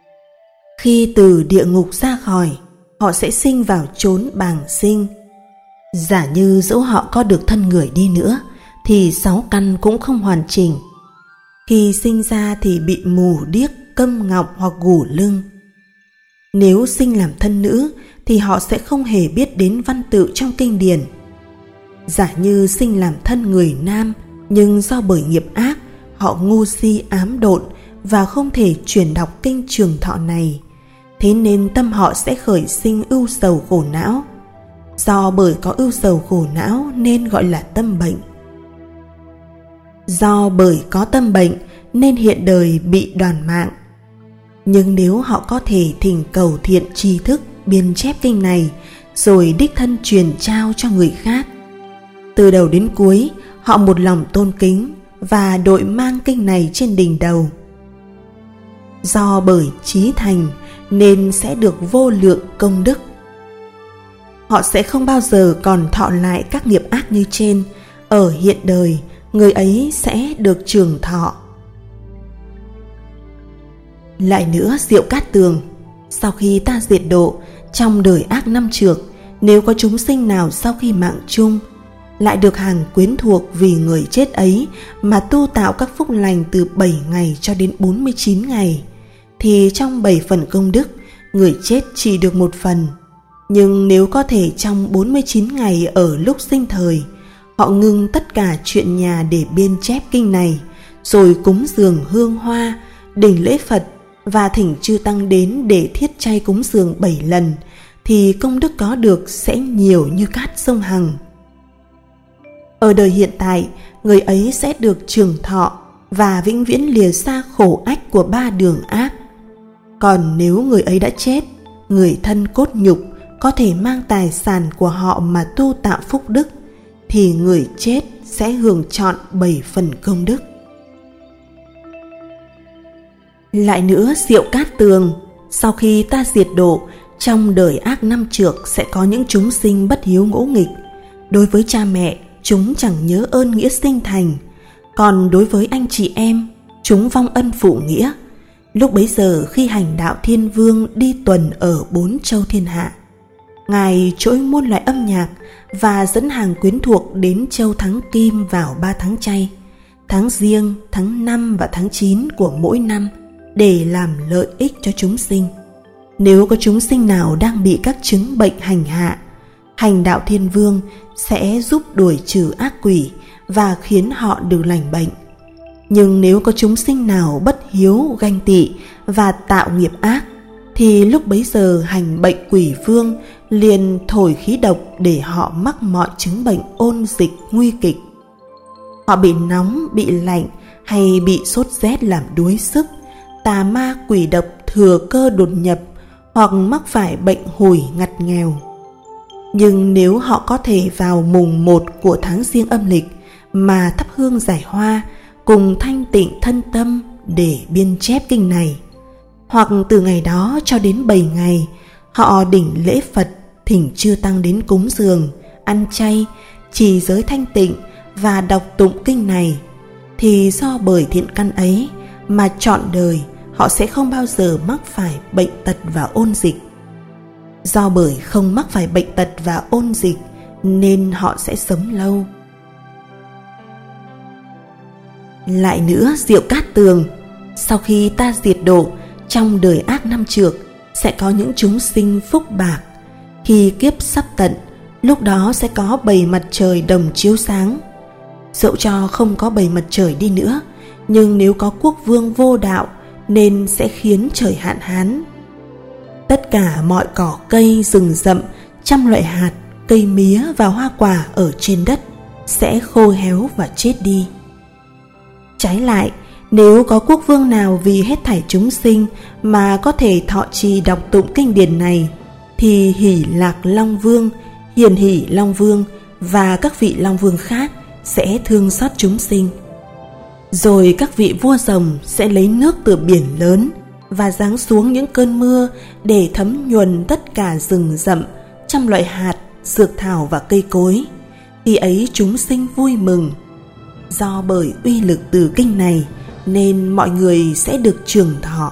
Khi từ địa ngục ra khỏi, họ sẽ sinh vào chốn bàng sinh. Giả như dẫu họ có được thân người đi nữa thì 6 căn cũng không hoàn chỉnh. Khi sinh ra thì bị mù điếc, câm ngọng hoặc gù lưng. Nếu sinh làm thân nữ thì họ sẽ không hề biết đến văn tự trong kinh điển. Giả như sinh làm thân người nam, nhưng do bởi nghiệp ác, họ ngu si ám độn và không thể truyền đọc kinh trường thọ này, thế nên tâm họ sẽ khởi sinh ưu sầu khổ não. Do bởi có ưu sầu khổ não nên gọi là tâm bệnh. Do bởi có tâm bệnh nên hiện đời bị đoàn mạng. Nhưng nếu họ có thể thỉnh cầu thiện tri thức biên chép kinh này rồi đích thân truyền trao cho người khác, từ đầu đến cuối họ một lòng tôn kính và đội mang kinh này trên đỉnh đầu. Do bởi chí thành nên sẽ được vô lượng công đức. Họ sẽ không bao giờ còn thọ lại các nghiệp ác như trên. Ở hiện đời, người ấy sẽ được trường thọ. Lại nữa, Diệu Cát Tường, sau khi ta diệt độ, trong đời ác năm trược, nếu có chúng sinh nào sau khi mạng chung lại được hàng quyến thuộc vì người chết ấy mà tu tạo các phúc lành từ 7 ngày cho đến 49 ngày, thì trong 7 phần công đức, người chết chỉ được 1 phần. Nhưng nếu có thể trong 49 ngày ở lúc sinh thời, họ ngưng tất cả chuyện nhà để biên chép kinh này, rồi cúng dường hương hoa, đỉnh lễ Phật và thỉnh chư tăng đến để thiết chay cúng dường 7 lần, thì công đức có được sẽ nhiều như cát sông Hằng. Ở đời hiện tại, người ấy sẽ được trường thọ và vĩnh viễn lìa xa khổ ách của 3 đường ác. Còn nếu người ấy đã chết, người thân cốt nhục có thể mang tài sản của họ mà tu tạo phúc đức, thì người chết sẽ hưởng trọn 7 phần công đức. Lại nữa, Diệu Cát Tường, sau khi ta diệt độ, trong đời ác năm trược sẽ có những chúng sinh bất hiếu ngỗ nghịch. Đối với cha mẹ, chúng chẳng nhớ ơn nghĩa sinh thành, còn đối với anh chị em, chúng vong ân phụ nghĩa. Lúc bấy giờ khi hành đạo Thiên Vương đi tuần ở 4 châu thiên hạ, Ngài trỗi muôn loại âm nhạc và dẫn hàng quyến thuộc đến châu Thắng Kim vào 3 tháng chay, tháng Giêng, tháng 5 và tháng 9 của mỗi năm, để làm lợi ích cho chúng sinh. Nếu có chúng sinh nào đang bị các chứng bệnh hành hạ, hành đạo Thiên Vương sẽ giúp đuổi trừ ác quỷ và khiến họ được lành bệnh. Nhưng nếu có chúng sinh nào bất hiếu, ganh tị và tạo nghiệp ác, thì lúc bấy giờ hành bệnh quỷ vương liền thổi khí độc để họ mắc mọi chứng bệnh ôn dịch nguy kịch. Họ bị nóng, bị lạnh hay bị sốt rét làm đuối sức, tà ma quỷ độc thừa cơ đột nhập, hoặc mắc phải bệnh hủi ngặt nghèo. Nhưng nếu họ có thể vào mùng 1 của tháng Giêng âm lịch mà thắp hương giải hoa cùng thanh tịnh thân tâm để biên chép kinh này, hoặc từ ngày đó cho đến 7 ngày, họ đỉnh lễ Phật, thỉnh chư tăng đến cúng dường, ăn chay, trì giới thanh tịnh và đọc tụng kinh này, thì do bởi thiện căn ấy mà trọn đời họ sẽ không bao giờ mắc phải bệnh tật và ôn dịch. Do bởi không mắc phải bệnh tật và ôn dịch nên họ sẽ sống lâu. Lại nữa, Diệu Cát Tường, sau khi ta diệt độ, trong đời ác năm trược sẽ có những chúng sinh phúc bạc. Khi kiếp sắp tận, lúc đó sẽ có 7 mặt trời đồng chiếu sáng. Dẫu cho không có 7 mặt trời đi nữa, nhưng nếu có quốc vương vô đạo nên sẽ khiến trời hạn hán. Tất cả mọi cỏ cây, rừng rậm, trăm loại hạt, cây mía và hoa quả ở trên đất sẽ khô héo và chết đi. Trái lại, nếu có quốc vương nào vì hết thảy chúng sinh mà có thể thọ trì đọc tụng kinh điển này, thì Hỷ Lạc Long Vương, Hiền Hỷ Long Vương và các vị Long Vương khác sẽ thương xót chúng sinh. Rồi các vị vua rồng sẽ lấy nước từ biển lớn và giáng xuống những cơn mưa để thấm nhuần tất cả rừng rậm, trăm loại hạt, dược thảo và cây cối. Khi ấy chúng sinh vui mừng. Do bởi uy lực từ kinh này nên mọi người sẽ được trường thọ.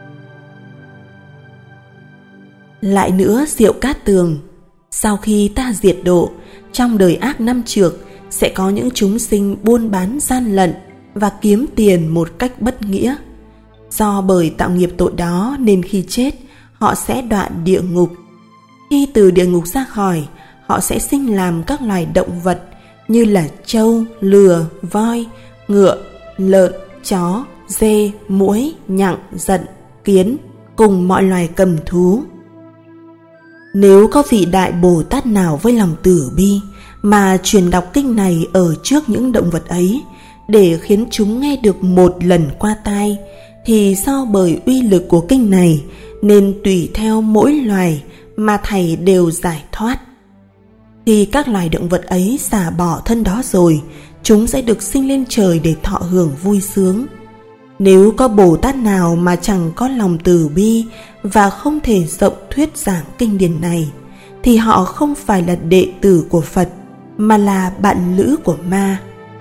Lại nữa, Diệu Cát Tường, sau khi ta diệt độ, trong đời ác năm trược sẽ có những chúng sinh buôn bán gian lận và kiếm tiền một cách bất nghĩa. Do bởi tạo nghiệp tội đó nên khi chết họ sẽ đọa địa ngục. Khi từ địa ngục ra khỏi, họ sẽ sinh làm các loài động vật như là trâu, lừa, voi, ngựa, lợn, chó, dê, muỗi, nhặng, dận, kiến cùng mọi loài cầm thú. Nếu có vị Đại Bồ Tát nào với lòng từ bi mà truyền đọc kinh này ở trước những động vật ấy để khiến chúng nghe được một lần qua tai, thì do bởi uy lực của kinh này nên tùy theo mỗi loài mà thầy đều giải thoát. Khi các loài động vật ấy xả bỏ thân đó rồi, chúng sẽ được sinh lên trời để thọ hưởng vui sướng. Nếu có Bồ Tát nào mà chẳng có lòng từ bi và không thể rộng thuyết giảng kinh điển này, thì họ không phải là đệ tử của Phật mà là bạn lữ của ma.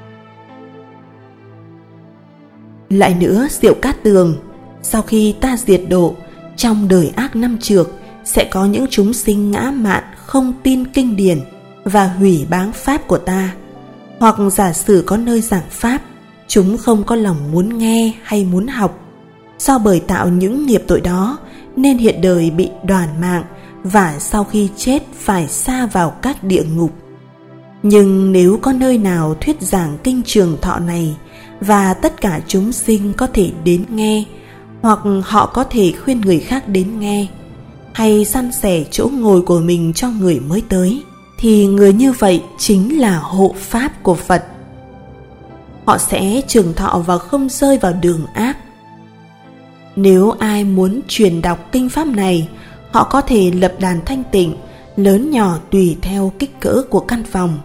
Lại nữa, Diệu Cát Tường, sau khi ta diệt độ, trong đời ác năm trược sẽ có những chúng sinh ngã mạn không tin kinh điển, và hủy báng pháp của ta. Hoặc giả sử có nơi giảng pháp, chúng không có lòng muốn nghe hay muốn học. Do bởi tạo những nghiệp tội đó nên hiện đời bị đoản mạng, và sau khi chết phải sa vào các địa ngục. Nhưng nếu có nơi nào thuyết giảng kinh trường thọ này và tất cả chúng sinh có thể đến nghe, hoặc họ có thể khuyên người khác đến nghe, hay san sẻ chỗ ngồi của mình cho người mới tới, thì người như vậy chính là hộ pháp của Phật. Họ sẽ trường thọ và không rơi vào đường ác. Nếu ai muốn truyền đọc kinh pháp này, họ có thể lập đàn thanh tịnh, lớn nhỏ tùy theo kích cỡ của căn phòng.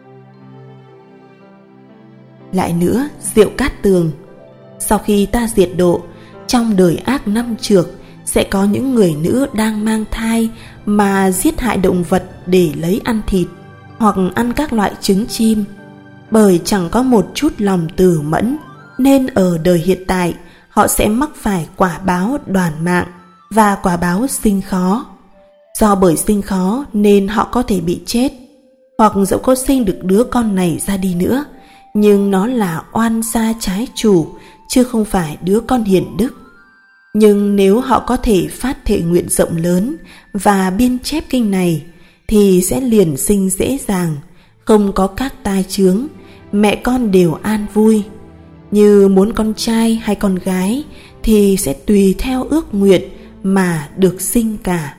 Lại nữa, Diệu Cát Tường, sau khi ta diệt độ, trong đời ác năm trược sẽ có những người nữ đang mang thai mà giết hại động vật để lấy ăn thịt, hoặc ăn các loại trứng chim. Bởi chẳng có một chút lòng từ mẫn, nên ở đời hiện tại họ sẽ mắc phải quả báo đoản mạng và quả báo sinh khó. Do bởi sinh khó nên họ có thể bị chết, hoặc dẫu có sinh được đứa con này ra đi nữa, nhưng nó là oan gia trái chủ, chứ không phải đứa con hiền đức. Nhưng nếu họ có thể phát thệ nguyện rộng lớn và biên chép kinh này, thì sẽ liền sinh dễ dàng, không có các tai chướng, mẹ con đều an vui. Như muốn con trai hay con gái thì sẽ tùy theo ước nguyện mà được sinh cả.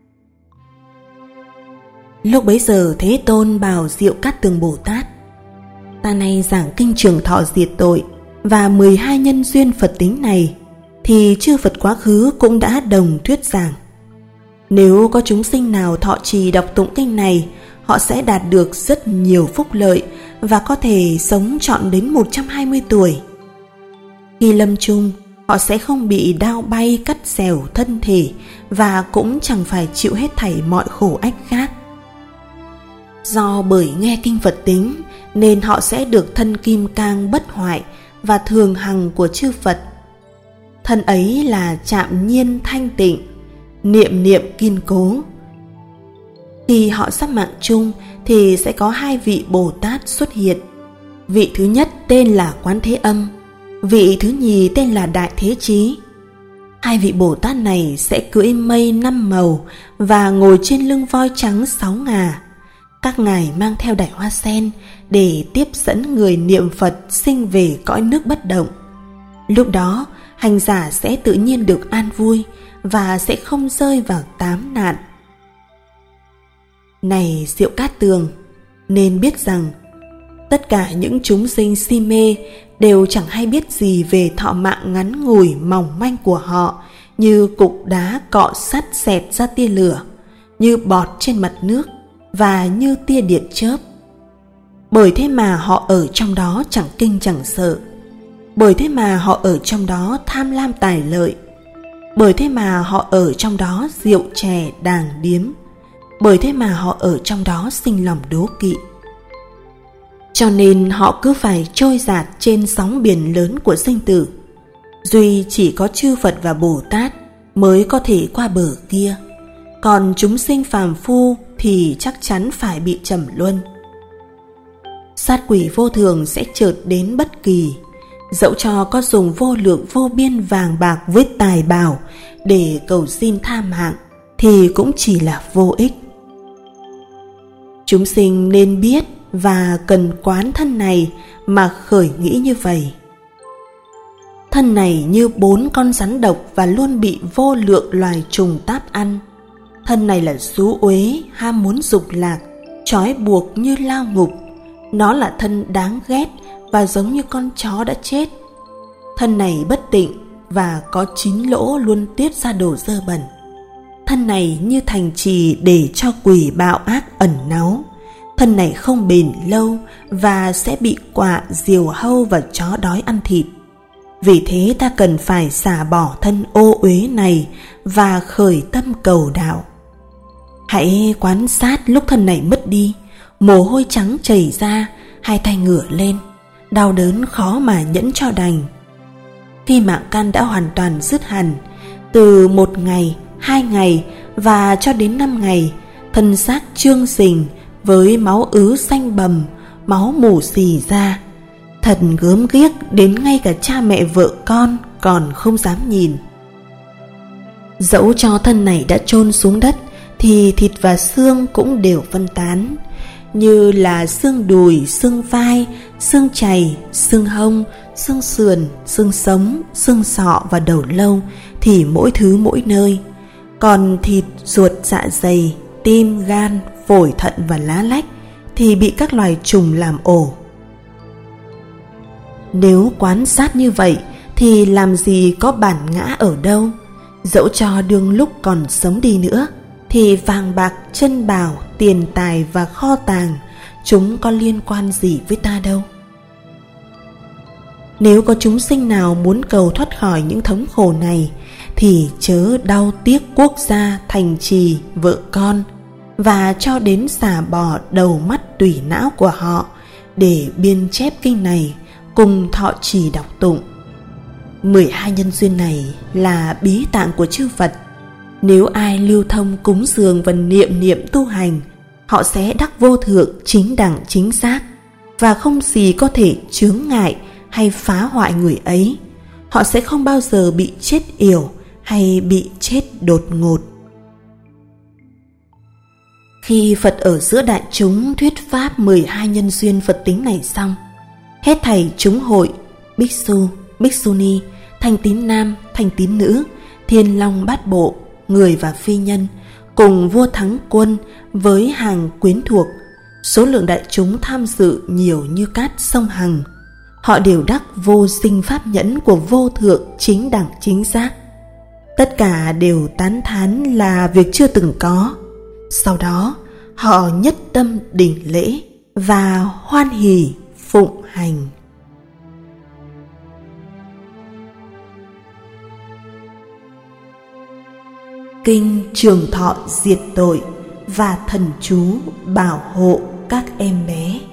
Lúc bấy giờ Thế Tôn bảo Diệu Cát Tường Bồ Tát: ta nay giảng kinh trường thọ diệt tội và 12 nhân duyên Phật tính này, thì chư Phật quá khứ cũng đã đồng thuyết giảng. Nếu có chúng sinh nào thọ trì đọc tụng kinh này, họ sẽ đạt được rất nhiều phúc lợi và có thể sống trọn đến 120 tuổi. Khi lâm chung, họ sẽ không bị đao bay cắt xẻo thân thể và cũng chẳng phải chịu hết thảy mọi khổ ách khác. Do bởi nghe kinh Phật tính nên họ sẽ được thân kim cang bất hoại và thường hằng của chư Phật. Thân ấy là chạm nhiên thanh tịnh, niệm niệm kiên cố. Khi họ sắp mạng chung thì sẽ có 2 vị Bồ Tát xuất hiện. Vị thứ nhất tên là Quán Thế Âm, vị thứ nhì tên là Đại Thế Chí. 2 vị Bồ Tát này sẽ cưỡi mây 5 màu và ngồi trên lưng voi trắng 6 ngà. Các ngài mang theo đài hoa sen để tiếp dẫn người niệm Phật sinh về cõi nước bất động. Lúc đó hành giả sẽ tự nhiên được an vui và sẽ không rơi vào 8 nạn. Này Diệu Cát Tường, nên biết rằng tất cả những chúng sinh si mê đều chẳng hay biết gì về thọ mạng ngắn ngủi mỏng manh của họ, như cục đá cọ sắt xẹt ra tia lửa, như bọt trên mặt nước và như tia điện chớp. Bởi thế mà họ ở trong đó chẳng kinh chẳng sợ. Bởi thế mà họ ở trong đó tham lam tài lợi. Bởi thế mà họ ở trong đó rượu chè đàng điếm. Bởi thế mà họ ở trong đó sinh lòng đố kỵ. Cho nên họ cứ phải trôi dạt trên sóng biển lớn của sinh tử. Duy chỉ có chư Phật và Bồ Tát mới có thể qua bờ kia, còn chúng sinh phàm phu thì chắc chắn phải bị trầm luân. Sát quỷ vô thường sẽ chợt đến bất kỳ, dẫu cho có dùng vô lượng vô biên vàng bạc với tài bảo để cầu xin tha mạng thì cũng chỉ là vô ích. Chúng sinh nên biết và cần quán thân này mà khởi nghĩ như vậy. Thân này như 4 con rắn độc và luôn bị vô lượng loài trùng táp ăn. Thân này là xú uế, ham muốn dục lạc, trói buộc như lao ngục. Nó là thân đáng ghét và giống như con chó đã chết. Thân này bất tịnh và có 9 lỗ luôn tiết ra đồ dơ bẩn. Thân này như thành trì để cho quỷ bạo ác ẩn náu. Thân này không bền lâu và sẽ bị quạ, diều hâu và chó đói ăn thịt. Vì thế ta cần phải xả bỏ thân ô uế này và khởi tâm cầu đạo. Hãy quan sát lúc thân này mất đi, mồ hôi trắng chảy ra, 2 tay ngửa lên, đau đớn khó mà nhẫn cho đành. Khi mạng căn đã hoàn toàn dứt hẳn, từ 1 ngày, 2 ngày và cho đến 5 ngày, thân xác trương sình, với máu ứ xanh bầm, máu mù xì ra. Thật gớm ghiếc đến ngay cả cha mẹ vợ con còn không dám nhìn. Dẫu cho thân này đã chôn xuống đất thì thịt và xương cũng đều phân tán, như là xương đùi, xương vai, xương chày, xương hông, xương sườn, xương sống, xương sọ và đầu lâu thì mỗi thứ mỗi nơi. Còn thịt, ruột, dạ dày, tim, gan, phổi, thận và lá lách thì bị các loài trùng làm ổ. Nếu quan sát như vậy thì làm gì có bản ngã ở đâu? Dẫu cho đương lúc còn sống đi nữa thì vàng bạc, chân bảo, tiền tài và kho tàng chúng có liên quan gì với ta đâu. Nếu có chúng sinh nào muốn cầu thoát khỏi những thống khổ này thì chớ đau tiếc quốc gia, thành trì, vợ con, và cho đến xả bỏ đầu mắt tủy não của họ để biên chép kinh này cùng thọ trì đọc tụng. 12 nhân duyên này là bí tạng của chư Phật. Nếu ai lưu thông cúng dường và niệm tu hành, họ sẽ đắc vô thượng, chính đẳng, chính xác, và không gì có thể chướng ngại hay phá hoại người ấy. Họ sẽ không bao giờ bị chết yểu hay bị chết đột ngột. Khi Phật ở giữa đại chúng thuyết pháp 12 nhân duyên Phật tính này xong, hết thảy chúng hội, bích su, bích su ni, thanh tín nam, thanh tín nữ, thiên long bát bộ, người và phi nhân, cùng vua Thắng Quân với hàng quyến thuộc, số lượng đại chúng tham dự nhiều như cát sông Hằng. Họ đều đắc vô sinh pháp nhẫn của vô thượng, chính đẳng, chính giác. Tất cả đều tán thán là việc chưa từng có. Sau đó họ nhất tâm đỉnh lễ và hoan hỉ phụng hành. Kinh Trường Thọ diệt tội và thần chú bảo hộ các em bé.